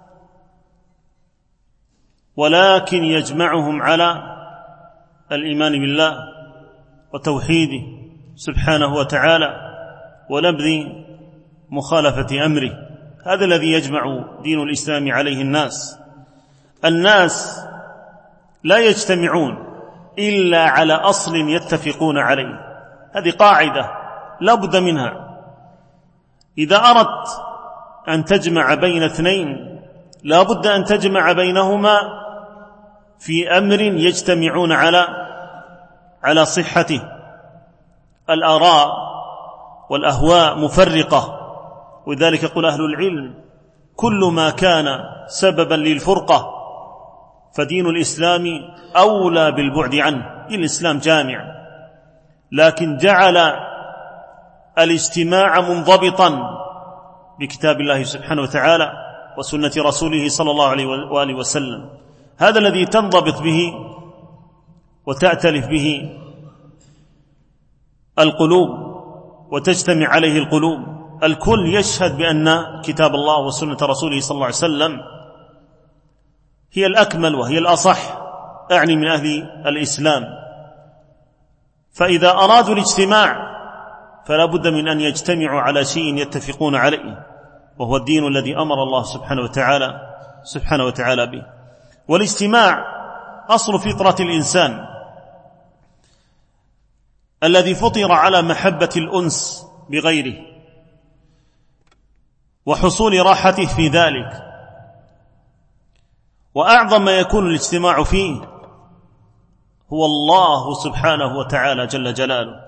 ولكن يجمعهم على الإيمان بالله وتوحيده سبحانه وتعالى ونبذ مخالفة أمره. هذا الذي يجمع دين الإسلام عليه الناس. الناس لا يجتمعون إلا على أصل يتفقون عليه، هذه قاعدة لا بد منها. إذا أردت أن تجمع بين اثنين لا بد أن تجمع بينهما في أمر يجتمعون على على صحته. الآراء والأهواء مفرقة، ولذلك يقول أهل العلم: كل ما كان سببا للفرقة فدين الإسلام أولى بالبعد عنه. دين الإسلام جامع، لكن جعل الاجتماع منضبطا بكتاب الله سبحانه وتعالى وسنة رسوله صلى الله عليه وآله وسلم. هذا الذي تنضبط به وتأتلف به القلوب وتجتمع عليه القلوب. الكل يشهد بأن كتاب الله وسنة رسوله صلى الله عليه وسلم هي الأكمل وهي الأصح، أعني من أهل الإسلام. فإذا أرادوا الاجتماع فلا بد من أن يجتمعوا على شيء يتفقون عليه، وهو الدين الذي أمر الله سبحانه وتعالى سبحانه وتعالى به. والاجتماع أصل فطرة الإنسان الذي فطر على محبة الأنس بغيره وحصول راحته في ذلك. وأعظم ما يكون الاجتماع فيه هو الله سبحانه وتعالى جل جلاله.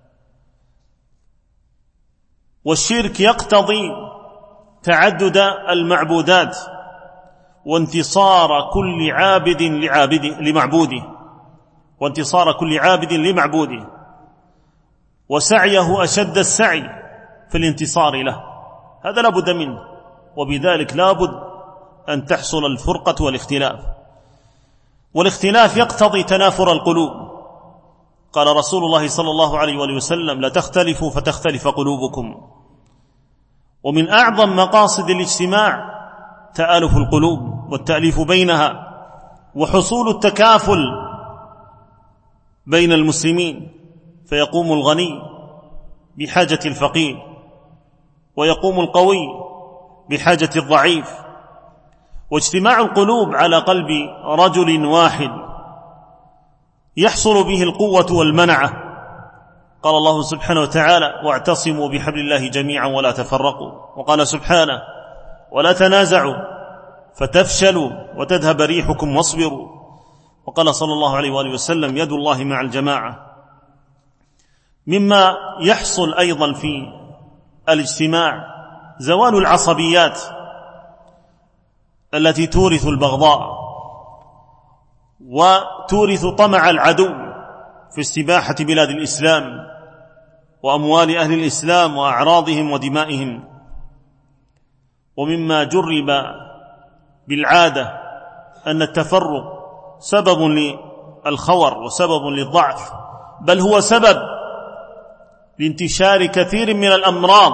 والشرك يقتضي تعدد المعبودات وانتصار كل عابد لعابده لمعبوده وانتصار كل عابد لمعبوده وسعيه أشد السعي في الانتصار له. هذا لا بد منه، وبذلك لا بد أن تحصل الفرقة والاختلاف. والاختلاف يقتضي تنافر القلوب. قال رسول الله صلى الله عليه وآله وسلم: لا تختلفوا فتختلف قلوبكم. ومن أعظم مقاصد الاجتماع تآلف القلوب والتأليف بينها وحصول التكافل بين المسلمين، فيقوم الغني بحاجة الفقير ويقوم القوي بحاجة الضعيف. واجتماع القلوب على قلب رجل واحد يحصل به القوة والمنعة. قال الله سبحانه وتعالى: واعتصموا بحبل الله جميعا ولا تفرقوا. وقال سبحانه: ولا تنازعوا فتفشلوا وتذهب ريحكم واصبروا. وقال صلى الله عليه وآله وسلم: يد الله مع الجماعة. مما يحصل أيضا في الاجتماع زوال العصبيات التي تورث البغضاء وتورث طمع العدو في استباحة بلاد الإسلام وأموال أهل الإسلام وأعراضهم ودمائهم. ومما جرب بالعادة أن التفرق سبب للخور وسبب للضعف، بل هو سبب لانتشار كثير من الأمراض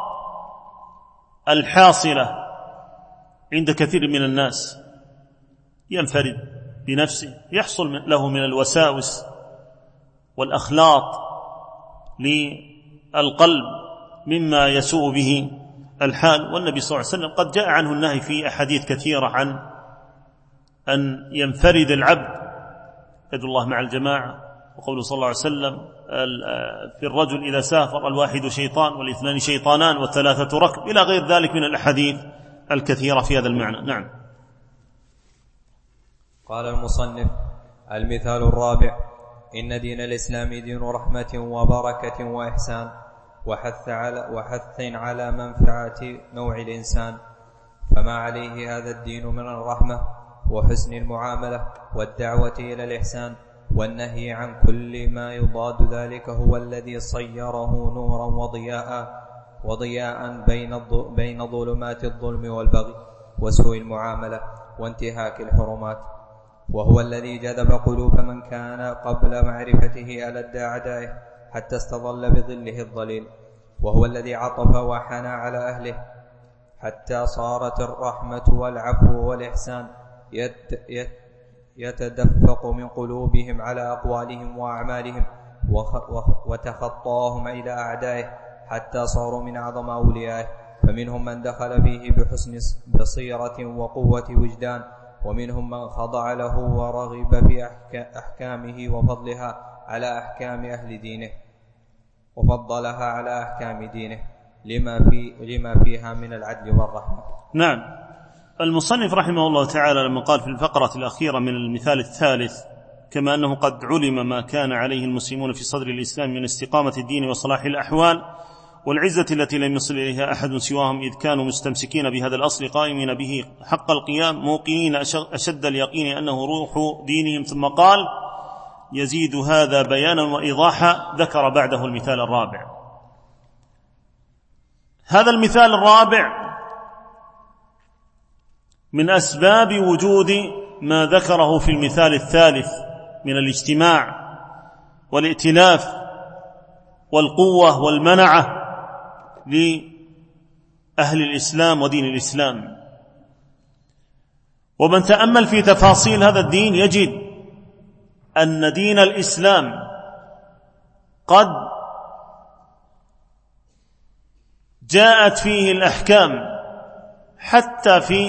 الحاصلة عند كثير من الناس. ينفرد بنفسه، يحصل له من الوساوس والأخلاط للقلب مما يسوء به الحال. والنبي صلى الله عليه وسلم قد جاء عنه النهي في أحاديث كثيرة عن أن ينفرد العبد، يد الله مع الجماعة. وقوله صلى الله عليه وسلم: في الرجل إذا سافر الواحد شيطان والاثنان شيطانان والثلاثة ركب، إلى غير ذلك من الأحاديث الكثيرة في هذا المعنى. نعم.
قال المصنف: المثال الرابع: إن دين الإسلام دين رحمة وبركة وإحسان وحث على, وحث على منفعة نوع الإنسان، فما عليه هذا الدين من الرحمة وحسن المعاملة والدعوة إلى الإحسان والنهي عن كل ما يضاد ذلك هو الذي صيره نورا وضياء وضياء بين بين ظلمات الظلم والبغي وسوء المعاملة وانتهاك الحرمات، وهو الذي جذب قلوب من كان قبل معرفته ألد أعدائه حتى استظل بظله الظليل، وهو الذي عطف وحنى على أهله حتى صارت الرحمة والعفو والإحسان يتدفق من قلوبهم على أقوالهم وأعمالهم، وتخطاهم إلى أعدائه حتى صاروا من أعظم أوليائه. فمنهم من دخل فيه بحسن بصيرة وقوة وجدان، ومنهم من خضع له ورغب في أحكامه وفضلها على أحكام أهل دينه وفضلها على أحكام دينه لما, في لما فيها من العدل والرحمة.
نعم. المصنف رحمه الله تعالى لما قال في الفقرة الأخيرة من المثال الثالث: كما أنه قد علم ما كان عليه المسلمون في صدر الإسلام من استقامة الدين وصلاح الأحوال والعزة التي لم يصل إليها أحد سواهم، إذ كانوا مستمسكين بهذا الأصل قائمين به حق القيام موقنين أشد اليقين أنه روح دينهم. ثم قال: يزيد هذا بيانا وإيضاحا. ذكر بعده المثال الرابع. هذا المثال الرابع من أسباب وجود ما ذكره في المثال الثالث من الاجتماع والائتلاف والقوة والمنعة لأهل الإسلام ودين الإسلام. ومن تأمل في تفاصيل هذا الدين يجد أن دين الإسلام قد جاءت فيه الأحكام حتى في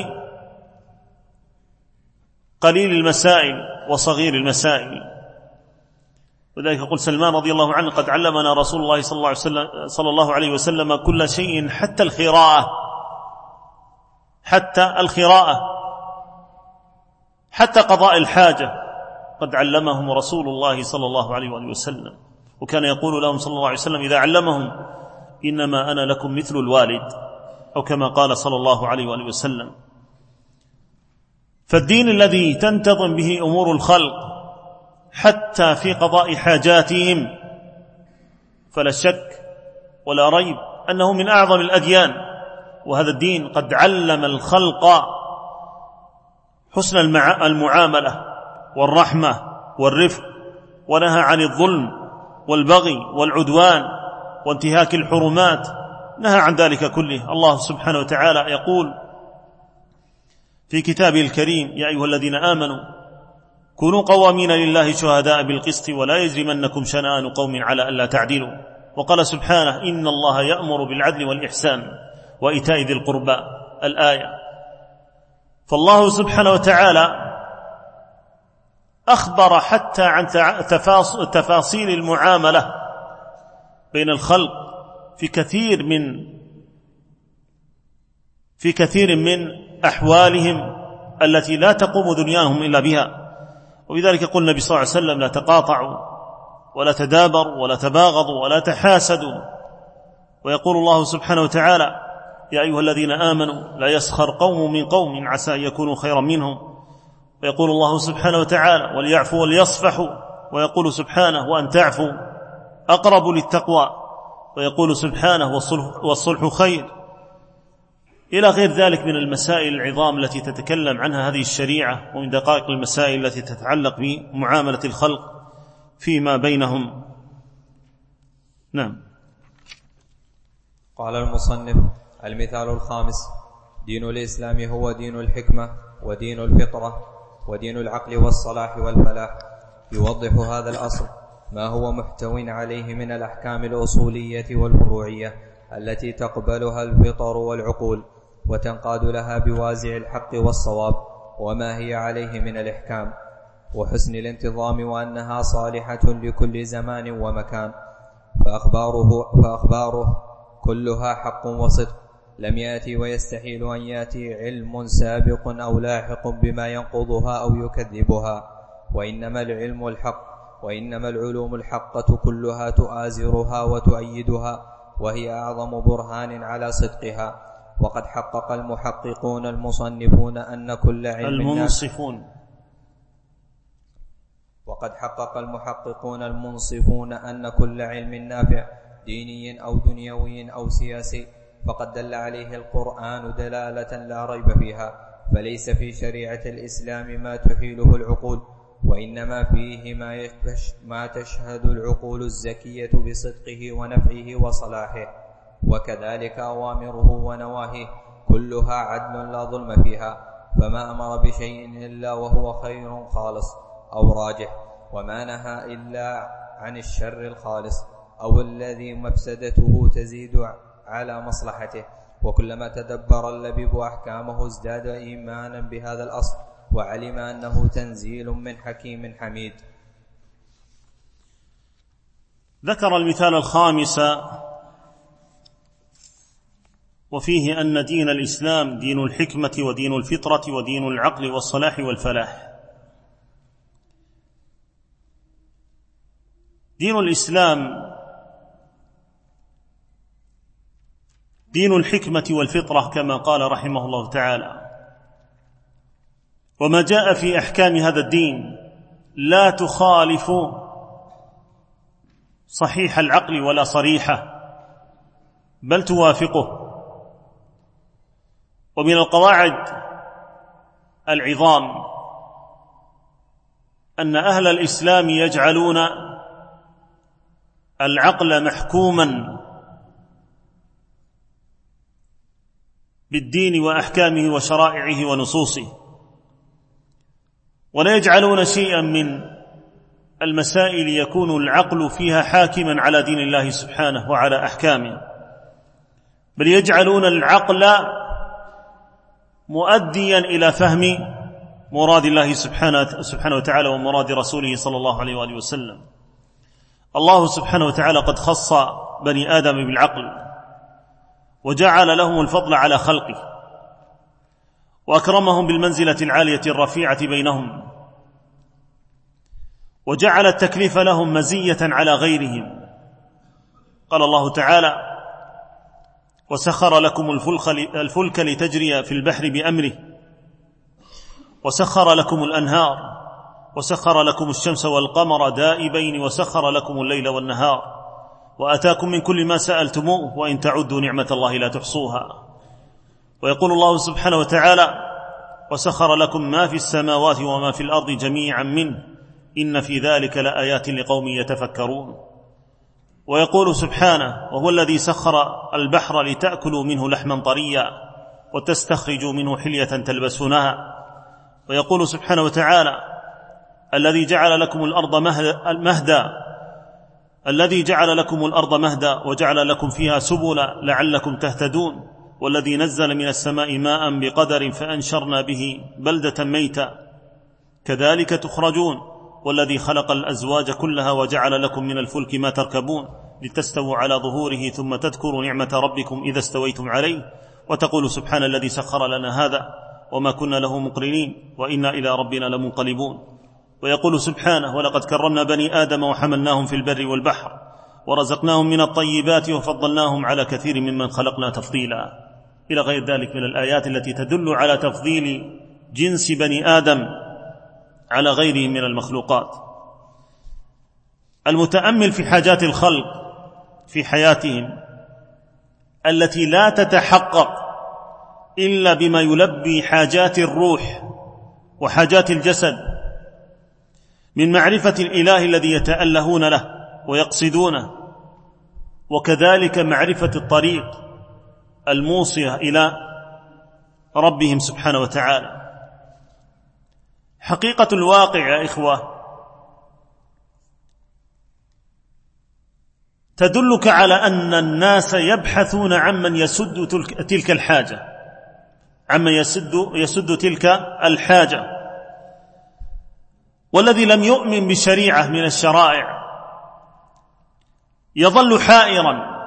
قليل المسائل وصغير المسائل. وذلك يقول سلمان رضي الله عنه: قد علمنا رسول الله صلى الله عليه وسلم, صلى الله عليه وسلم كل شيء حتى الخراءة حتى الخراءة حتى قضاء الحاجة قد علمهم رسول الله صلى الله عليه وآله وسلم. وكان يقول لهم صلى الله عليه وسلم إذا علمهم: إنما أنا لكم مثل الوالد، أو كما قال صلى الله عليه وآله وسلم. فالدين الذي تنتظم به أمور الخلق حتى في قضاء حاجاتهم فلا شك ولا ريب أنه من أعظم الأديان. وهذا الدين قد علم الخلق حسن المعاملة والرحمة والرفق، ونهى عن الظلم والبغي والعدوان وانتهاك الحرمات، نهى عن ذلك كله. الله سبحانه وتعالى يقول في كتابه الكريم: يا أيها الذين آمنوا كونوا قوامين لله شهداء بالقسط ولا يجرمنكم شنآن قوم على ألا تعدلوا. وقال سبحانه: إن الله يأمر بالعدل والإحسان وإيتاء ذي القربى، الآية. فالله سبحانه وتعالى أخبر حتى عن تفاصيل المعاملة بين الخلق في كثير من في كثير من أحوالهم التي لا تقوم دنياهم إلا بها. وبذلك يقول النبي صلى الله عليه وسلم: لا تقاطعوا ولا تدابروا ولا تباغضوا ولا تحاسدوا. ويقول الله سبحانه وتعالى: يا أيها الذين آمنوا لا يسخر قوم من قوم عسى أن يكونوا خيرا منهم. ويقول الله سبحانه وتعالى: وليعفوا وليصفحوا. ويقول سبحانه: وأن تعفوا أقرب للتقوى. ويقول سبحانه: والصلح, والصلح خير، إلى غير ذلك من المسائل العظام التي تتكلم عنها هذه الشريعة، ومن دقائق المسائل التي تتعلق بمعاملة الخلق فيما بينهم. نعم.
قال المصنف: المثال الخامس: دين الإسلام هو دين الحكمة ودين الفطرة ودين العقل والصلاح والفلاح. يوضح هذا الأصل ما هو محتو عليه من الأحكام الأصولية والفروعية التي تقبلها الفطر والعقول وتنقاد لها بوازع الحق والصواب، وما هي عليه من الإحكام وحسن الانتظام، وأنها صالحة لكل زمان ومكان. فأخباره, فأخباره كلها حق وصدق، لم يأتي ويستحيل أن يأتي علم سابق أو لاحق بما ينقضها أو يكذبها. وإنما العلم الحق وإنما العلوم الحقة كلها تؤازرها وتؤيدها، وهي أعظم برهان على صدقها. وقد حقق المحققون المصنفون أن كل علم
المنصفون
وقد حقق المحققون المنصفون أن كل علم نافع ديني أو دنيوي أو سياسي فقد دل عليه القرآن دلالة لا ريب فيها. فليس في شريعة الإسلام ما تحيله العقول، وإنما فيه ما تشهد العقول الزكية بصدقه ونفعه وصلاحه. وكذلك أوامره ونواهيه كلها عدل لا ظلم فيها، فما أمر بشيء إلا وهو خير خالص أو راجح، وما نهى إلا عن الشر الخالص أو الذي مفسدته تزيد على مصلحته. وكلما تدبر اللبيب أحكامه ازداد إيمانا بهذا الأصل، وعلم أنه تنزيل من حكيم حميد.
ذكر المثال الخامس وفيه أن دين الإسلام دين الحكمة ودين الفطرة ودين العقل والصلاح والفلاح. دين الإسلام دين الحكمة والفطرة كما قال رحمه الله تعالى، وما جاء في أحكام هذا الدين لا تخالف صحيح العقل ولا صريحه، بل توافقه. ومن القواعد العظام أن أهل الإسلام يجعلون العقل محكوما بالدين وأحكامه وشرائعه ونصوصه، ولا يجعلون شيئا من المسائل يكون العقل فيها حاكما على دين الله سبحانه وعلى أحكامه، بل يجعلون العقل مؤديا إلى فهم مراد الله سبحانه, سبحانه وتعالى ومراد رسوله صلى الله عليه وآله وسلم. الله سبحانه وتعالى قد خص بني آدم بالعقل وجعل لهم الفضل على خلقه، وأكرمهم بالمنزلة العالية الرفيعة بينهم، وجعل التكليف لهم مزية على غيرهم. قال الله تعالى: وسخر لكم الفلك لتجري في البحر بأمره وسخر لكم الأنهار وسخر لكم الشمس والقمر دائبين وسخر لكم الليل والنهار وآتاكم من كل ما سألتموه وإن تعدوا نعمة الله لا تحصوها. ويقول الله سبحانه وتعالى: وسخر لكم ما في السماوات وما في الأرض جميعا منه إن في ذلك لآيات لقوم يتفكرون. ويقول سبحانه: وهو الذي سخر البحر لتأكلوا منه لحما طريا وتستخرجوا منه حلية تلبسونها. ويقول سبحانه وتعالى: الذي جعل لكم الأرض مهدا الذي جعل لكم الأرض مهدا وجعل لكم فيها سبلا لعلكم تهتدون والذي نزل من السماء ماء بقدر فأنشرنا به بلدة ميتا كذلك تخرجون والذي خلق الأزواج كلها وجعل لكم من الفلك ما تركبون لتستووا على ظهوره ثم تذكروا نعمة ربكم إذا استويتم عليه وتقول سبحان الذي سخر لنا هذا وما كنا له مقرنين وإنا إلى ربنا لمنقلبون. ويقول سبحانه: ولقد كرمنا بني آدم وحملناهم في البر والبحر ورزقناهم من الطيبات وفضلناهم على كثير ممن خلقنا تفضيلا، إلى غير ذلك من الآيات التي تدل على تفضيل جنس بني آدم على غيره من المخلوقات. المتأمل في حاجات الخلق في حياتهم التي لا تتحقق إلا بما يلبي حاجات الروح وحاجات الجسد من معرفة الإله الذي يتألهون له ويقصدونه، وكذلك معرفة الطريق الموصية إلى ربهم سبحانه وتعالى. حقيقة الواقع يا إخوة تدلك على أن الناس يبحثون عمن يسد تلك الحاجة عمن يسد, يسد تلك الحاجة، والذي لم يؤمن بشريعة من الشرائع يظل حائرا،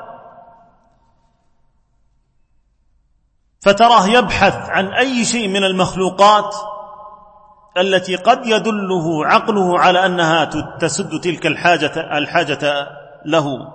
فتراه يبحث عن أي شيء من المخلوقات التي قد يدله عقله على أنها تسد تلك الحاجة, الحاجة له.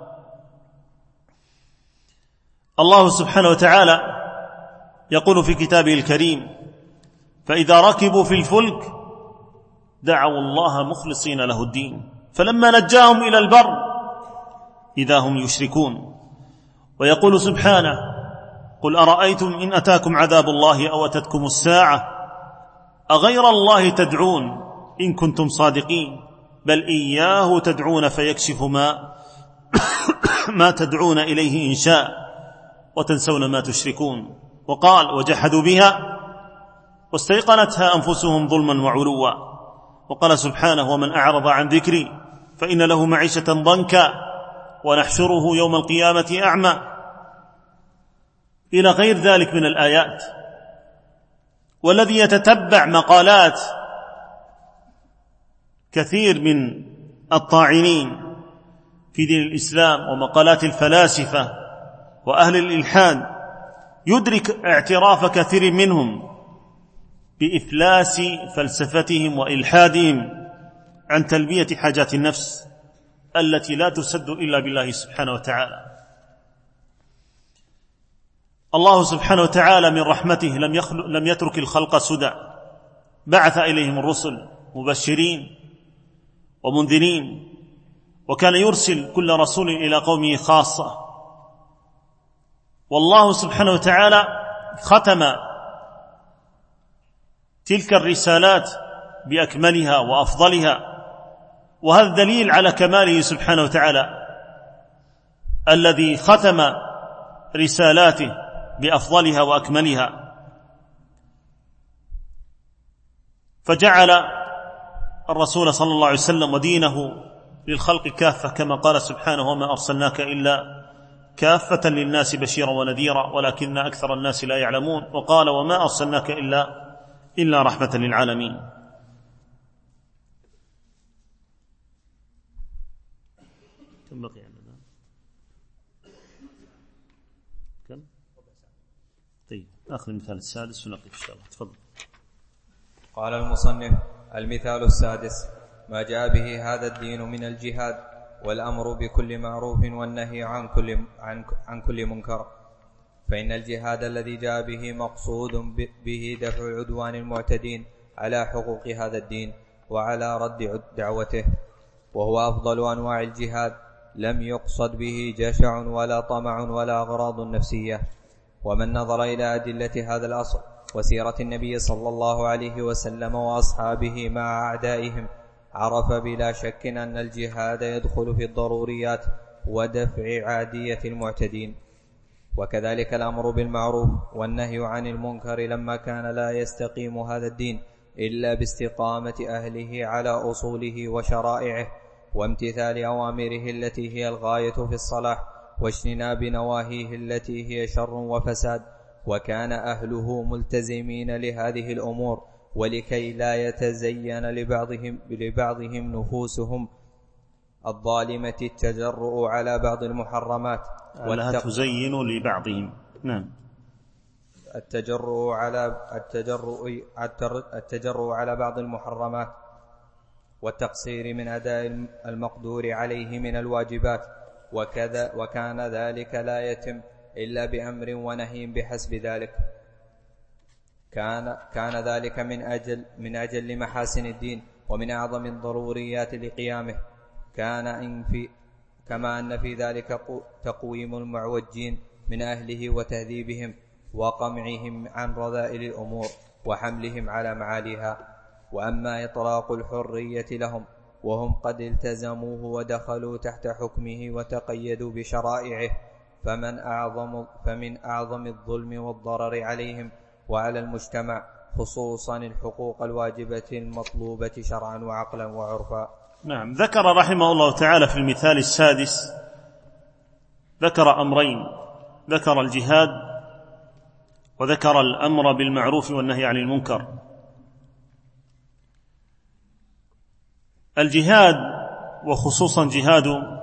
الله سبحانه وتعالى يقول في كتابه الكريم: فإذا ركبوا في الفلك دعوا الله مخلصين له الدين فلما نجاهم إلى البر إذا هم يشركون. ويقول سبحانه: قل أرأيتم إن أتاكم عذاب الله أو أتتكم الساعة أغير الله تدعون إن كنتم صادقين بل إياه تدعون فيكشف ما ما تدعون إليه إن شاء وتنسون ما تشركون. وقال: وجحدوا بها واستيقنتها أنفسهم ظلما وعلوا. وقال سبحانه: ومن أعرض عن ذكري فإن له معيشة ضنكا ونحشره يوم القيامة أعمى، إلى غير ذلك من الآيات. والذي يتتبع مقالات كثير من الطاعنين في دين الإسلام ومقالات الفلاسفة وأهل الإلحاد يدرك اعتراف كثير منهم بإفلاس فلسفتهم وإلحادهم عن تلبية حاجات النفس التي لا تسد إلا بالله سبحانه وتعالى. الله سبحانه وتعالى من رحمته لم, يخلق لم يترك الخلق سدى، بعث إليهم الرسل مبشرين ومنذرين، وكان يرسل كل رسول إلى قومه خاصة. والله سبحانه وتعالى ختم تلك الرسالات بأكملها وأفضلها، وهذا دليل على كماله سبحانه وتعالى الذي ختم رسالاته بأفضلها وأكملها، فجعل الرسول صلى الله عليه وسلم ودينه للخلق كافة، كما قال سبحانه: وما أرسلناك إلا كافة للناس بشيرا ونذيرا ولكن أكثر الناس لا يعلمون. وقال: وما أرسلناك إلا إلا رحمة للعالمين. كم بقي عندنا؟ كم؟ طيب، آخر المثال السادس ونقف إن شاء الله. تفضل.
قال المصنف: المثال السادس ما جاء به هذا الدين من الجهاد والأمر بكل معروف والنهي عن كل, عن, عن كل منكر. فإن الجهاد الذي جاء به مقصود به دفع عدوان المعتدين على حقوق هذا الدين وعلى رد دعوته، وهو أفضل أنواع الجهاد، لم يقصد به جشع ولا طمع ولا أغراض نفسية. ومن نظر إلى أدلة هذا الأصل وسيرة النبي صلى الله عليه وسلم وأصحابه مع أعدائهم عرف بلا شك أن الجهاد يدخل في الضروريات ودفع عادية المعتدين. وكذلك الأمر بالمعروف والنهي عن المنكر لما كان لا يستقيم هذا الدين إلا باستقامة أهله على أصوله وشرائعه وامتثال أوامره التي هي الغاية في الصلاح واجتناب نواهيه التي هي شر وفساد، وكان أهله ملتزمين لهذه الأمور، ولكي لا يتزين لبعضهم, لبعضهم نفوسهم الظالمة التجرؤ على بعض المحرمات
ولا تزين لبعضهم. نعم.
التجرؤ على التجرؤ التجرؤ على بعض المحرمات والتقصير من أداء المقدور عليه من الواجبات، وكذا وكان ذلك لا يتم إلا بأمر ونهي بحسب ذلك. كان كان ذلك من أجل من أجل محاسن الدين ومن أعظم الضروريات لقيامه. كان إن في كما أن في ذلك تقويم المعوجين من أهله وتهذيبهم وقمعهم عن رذائل الأمور وحملهم على معاليها. وأما إطلاق الحرية لهم وهم قد التزموه ودخلوا تحت حكمه وتقيدوا بشرائعه، فمن أعظم فمن أعظم الظلم والضرر عليهم وعلى المجتمع، خصوصا الحقوق الواجبة المطلوبة شرعا وعقلا وعرفا.
نعم. ذكر رحمه الله تعالى في المثال السادس ذكر أمرين: ذكر الجهاد وذكر الأمر بالمعروف والنهي عن المنكر. الجهاد وخصوصا جهاد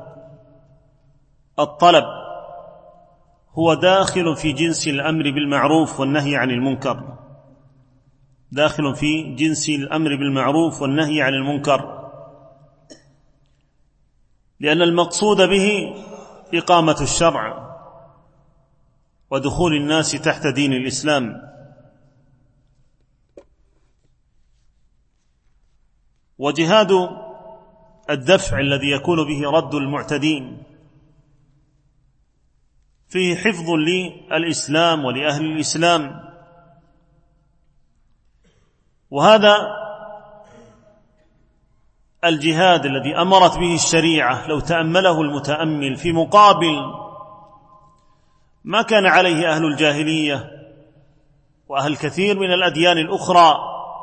الطلب هو داخل في جنس الأمر بالمعروف والنهي عن المنكر، داخل في جنس الأمر بالمعروف والنهي عن المنكر، لأن المقصود به إقامة الشرع ودخول الناس تحت دين الإسلام. وجهاد الدفع الذي يكون به رد المعتدين فيه حفظ للإسلام ولأهل الإسلام، وهذا الجهاد الذي أمرت به الشريعة لو تأمله المتأمل في مقابل ما كان عليه أهل الجاهلية وأهل كثير من الأديان الأخرى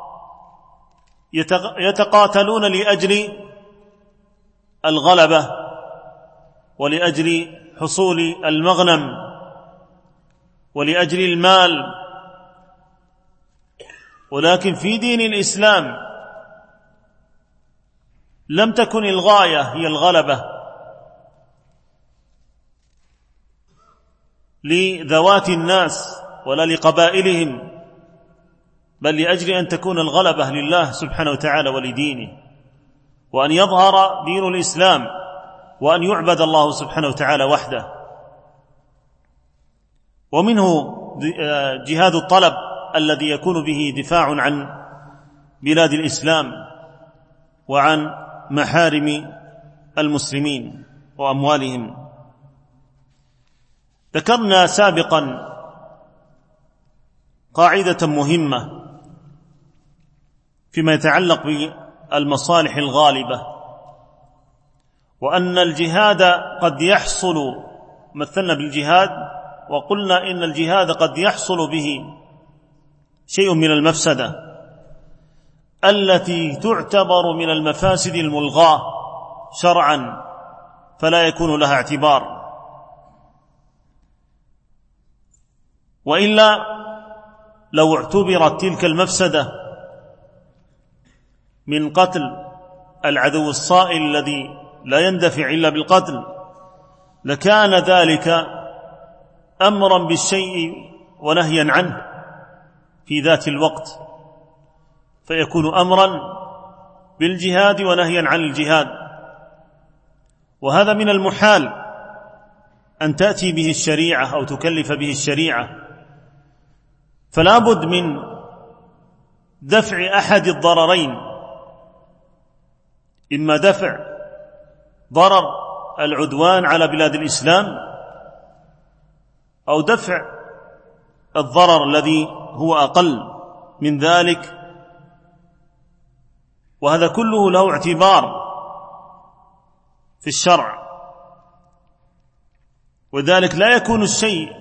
يتقاتلون لأجل الغلبة ولأجل حصول المغنم ولأجل المال، ولكن في دين الإسلام لم تكن الغاية هي الغلبة لذوات الناس ولا لقبائلهم، بل لأجل أن تكون الغلبة لله سبحانه وتعالى ولدينه، وأن يظهر دين الإسلام، وأن يعبد الله سبحانه وتعالى وحده. ومنه جهاد الطلب الذي يكون به دفاع عن بلاد الإسلام وعن محارم المسلمين وأموالهم. ذكرنا سابقا قاعدة مهمة فيما يتعلق بالمصالح الغالبة، وأن الجهاد قد يحصل، مثلنا بالجهاد وقلنا إن الجهاد قد يحصل به شيء من المفسدة التي تعتبر من المفاسد الملغاة شرعا، فلا يكون لها اعتبار، وإلا لو اعتبرت تلك المفسدة من قتل العدو الصائل الذي لا يندفع إلا بالقتل لكان ذلك أمرا بالشيء ونهيا عنه في ذات الوقت، فيكون أمرا بالجهاد ونهيا عن الجهاد. وهذا من المحال أن تأتي به الشريعة أو تكلف به الشريعة، فلا بد من دفع أحد الضررين، إما دفع ضرر العدوان على بلاد الإسلام أو دفع الضرر الذي هو أقل من ذلك، وهذا كله له اعتبار في الشرع. وذلك لا يكون الشيء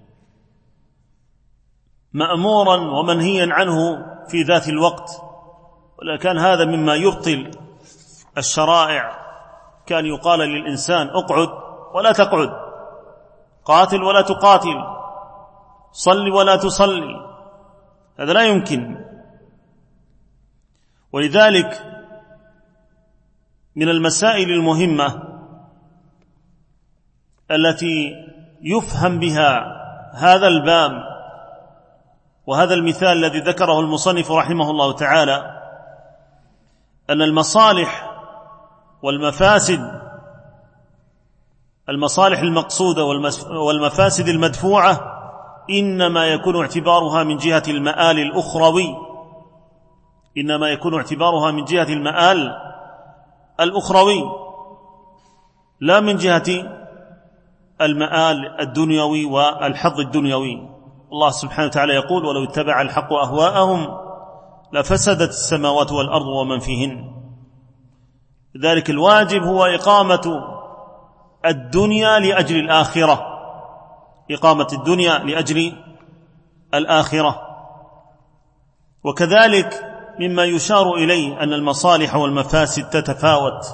مأمورا ومنهيا عنه في ذات الوقت، ولا كان هذا مما يبطل الشرائع. كان يقال للإنسان اقعد ولا تقعد، قاتل ولا تقاتل، صل ولا تصلي، هذا لا يمكن. ولذلك من المسائل المهمة التي يفهم بها هذا الباب وهذا المثال الذي ذكره المصنف رحمه الله تعالى، أن المصالح والمفاسد، المصالح المقصودة والمفاسد المدفوعة، إنما يكون اعتبارها من جهة المآل الأخروي، إنما يكون اعتبارها من جهة المآل الأخروي لا من جهة المآل الدنيوي والحظ الدنيوي. الله سبحانه وتعالى يقول: ولو اتبع الحق أهواءهم لفسدت السماوات والأرض ومن فيهن. ذلك الواجب هو إقامة الدنيا لأجل الآخرة، إقامة الدنيا لأجل الآخرة. وكذلك مما يشار إليه أن المصالح والمفاسد تتفاوت،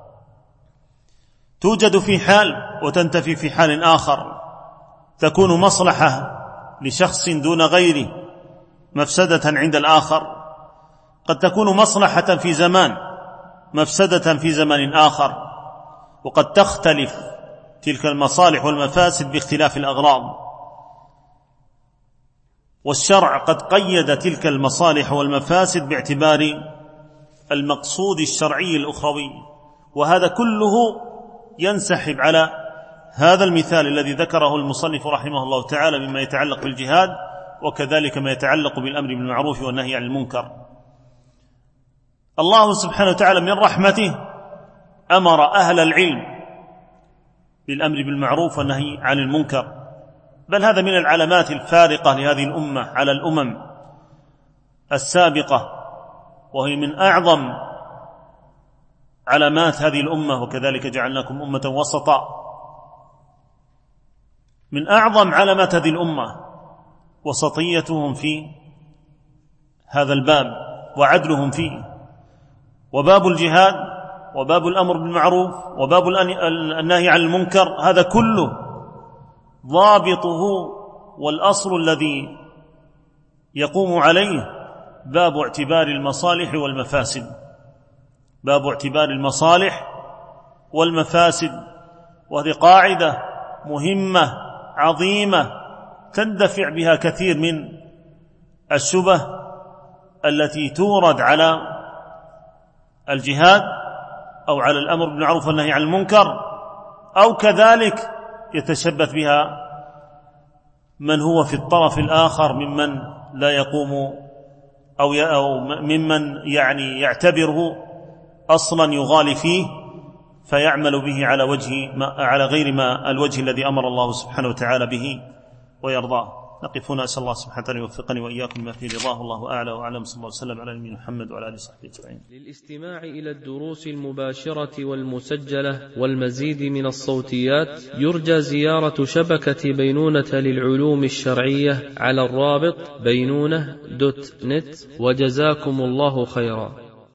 توجد في حال وتنتفي في حال آخر، تكون مصلحة لشخص دون غيره مفسدة عند الآخر، قد تكون مصلحة في زمان مفسدة في زمان آخر، وقد تختلف تلك المصالح والمفاسد باختلاف الأغراض. والشرع قد قيد تلك المصالح والمفاسد باعتبار المقصود الشرعي الأخروي، وهذا كله ينسحب على هذا المثال الذي ذكره المصنف رحمه الله تعالى مما يتعلق بالجهاد، وكذلك ما يتعلق بالأمر بالمعروف والنهي عن المنكر. الله سبحانه وتعالى من رحمته أمر أهل العلم بالأمر بالمعروف والنهي عن المنكر، بل هذا من العلامات الفارقة لهذه الأمة على الأمم السابقة، وهي من أعظم علامات هذه الأمة. وكذلك جعلناكم أمة وسطا، من أعظم علامات هذه الأمة وسطيتهم في هذا الباب وعدلهم فيه. وباب الجهاد وباب الأمر بالمعروف وباب النهي عن المنكر، هذا كله ضابطه والأصل الذي يقوم عليه باب اعتبار المصالح والمفاسد، باب اعتبار المصالح والمفاسد. وهذه قاعدة مهمة عظيمة تندفع بها كثير من الشبه التي تورد على الجهاد أو على الأمر بالمعروف والنهي عن المنكر، أو كذلك يتشبث بها من هو في الطرف الآخر ممن لا يقوم أو, أو ممن يعني يعتبره أصلا يغالي فيه فيعمل به على وجه ما على غير ما الوجه الذي أمر الله سبحانه وتعالى به ويرضاه. نقف هنا، أسأل الله سبحانه وتعالى يوفقني وإياكم ما فيه رضاه، الله أعلى وأعلم. صلى الله وسلم على نبينا محمد وعلى آله وصحبه أجمعين.
للاستماع إلى الدروس المباشرة والمسجلة والمزيد من الصوتيات يرجى زيارة شبكة بينونة للعلوم الشرعية على الرابط بينونة دوت نت، وجزاكم الله خيرا.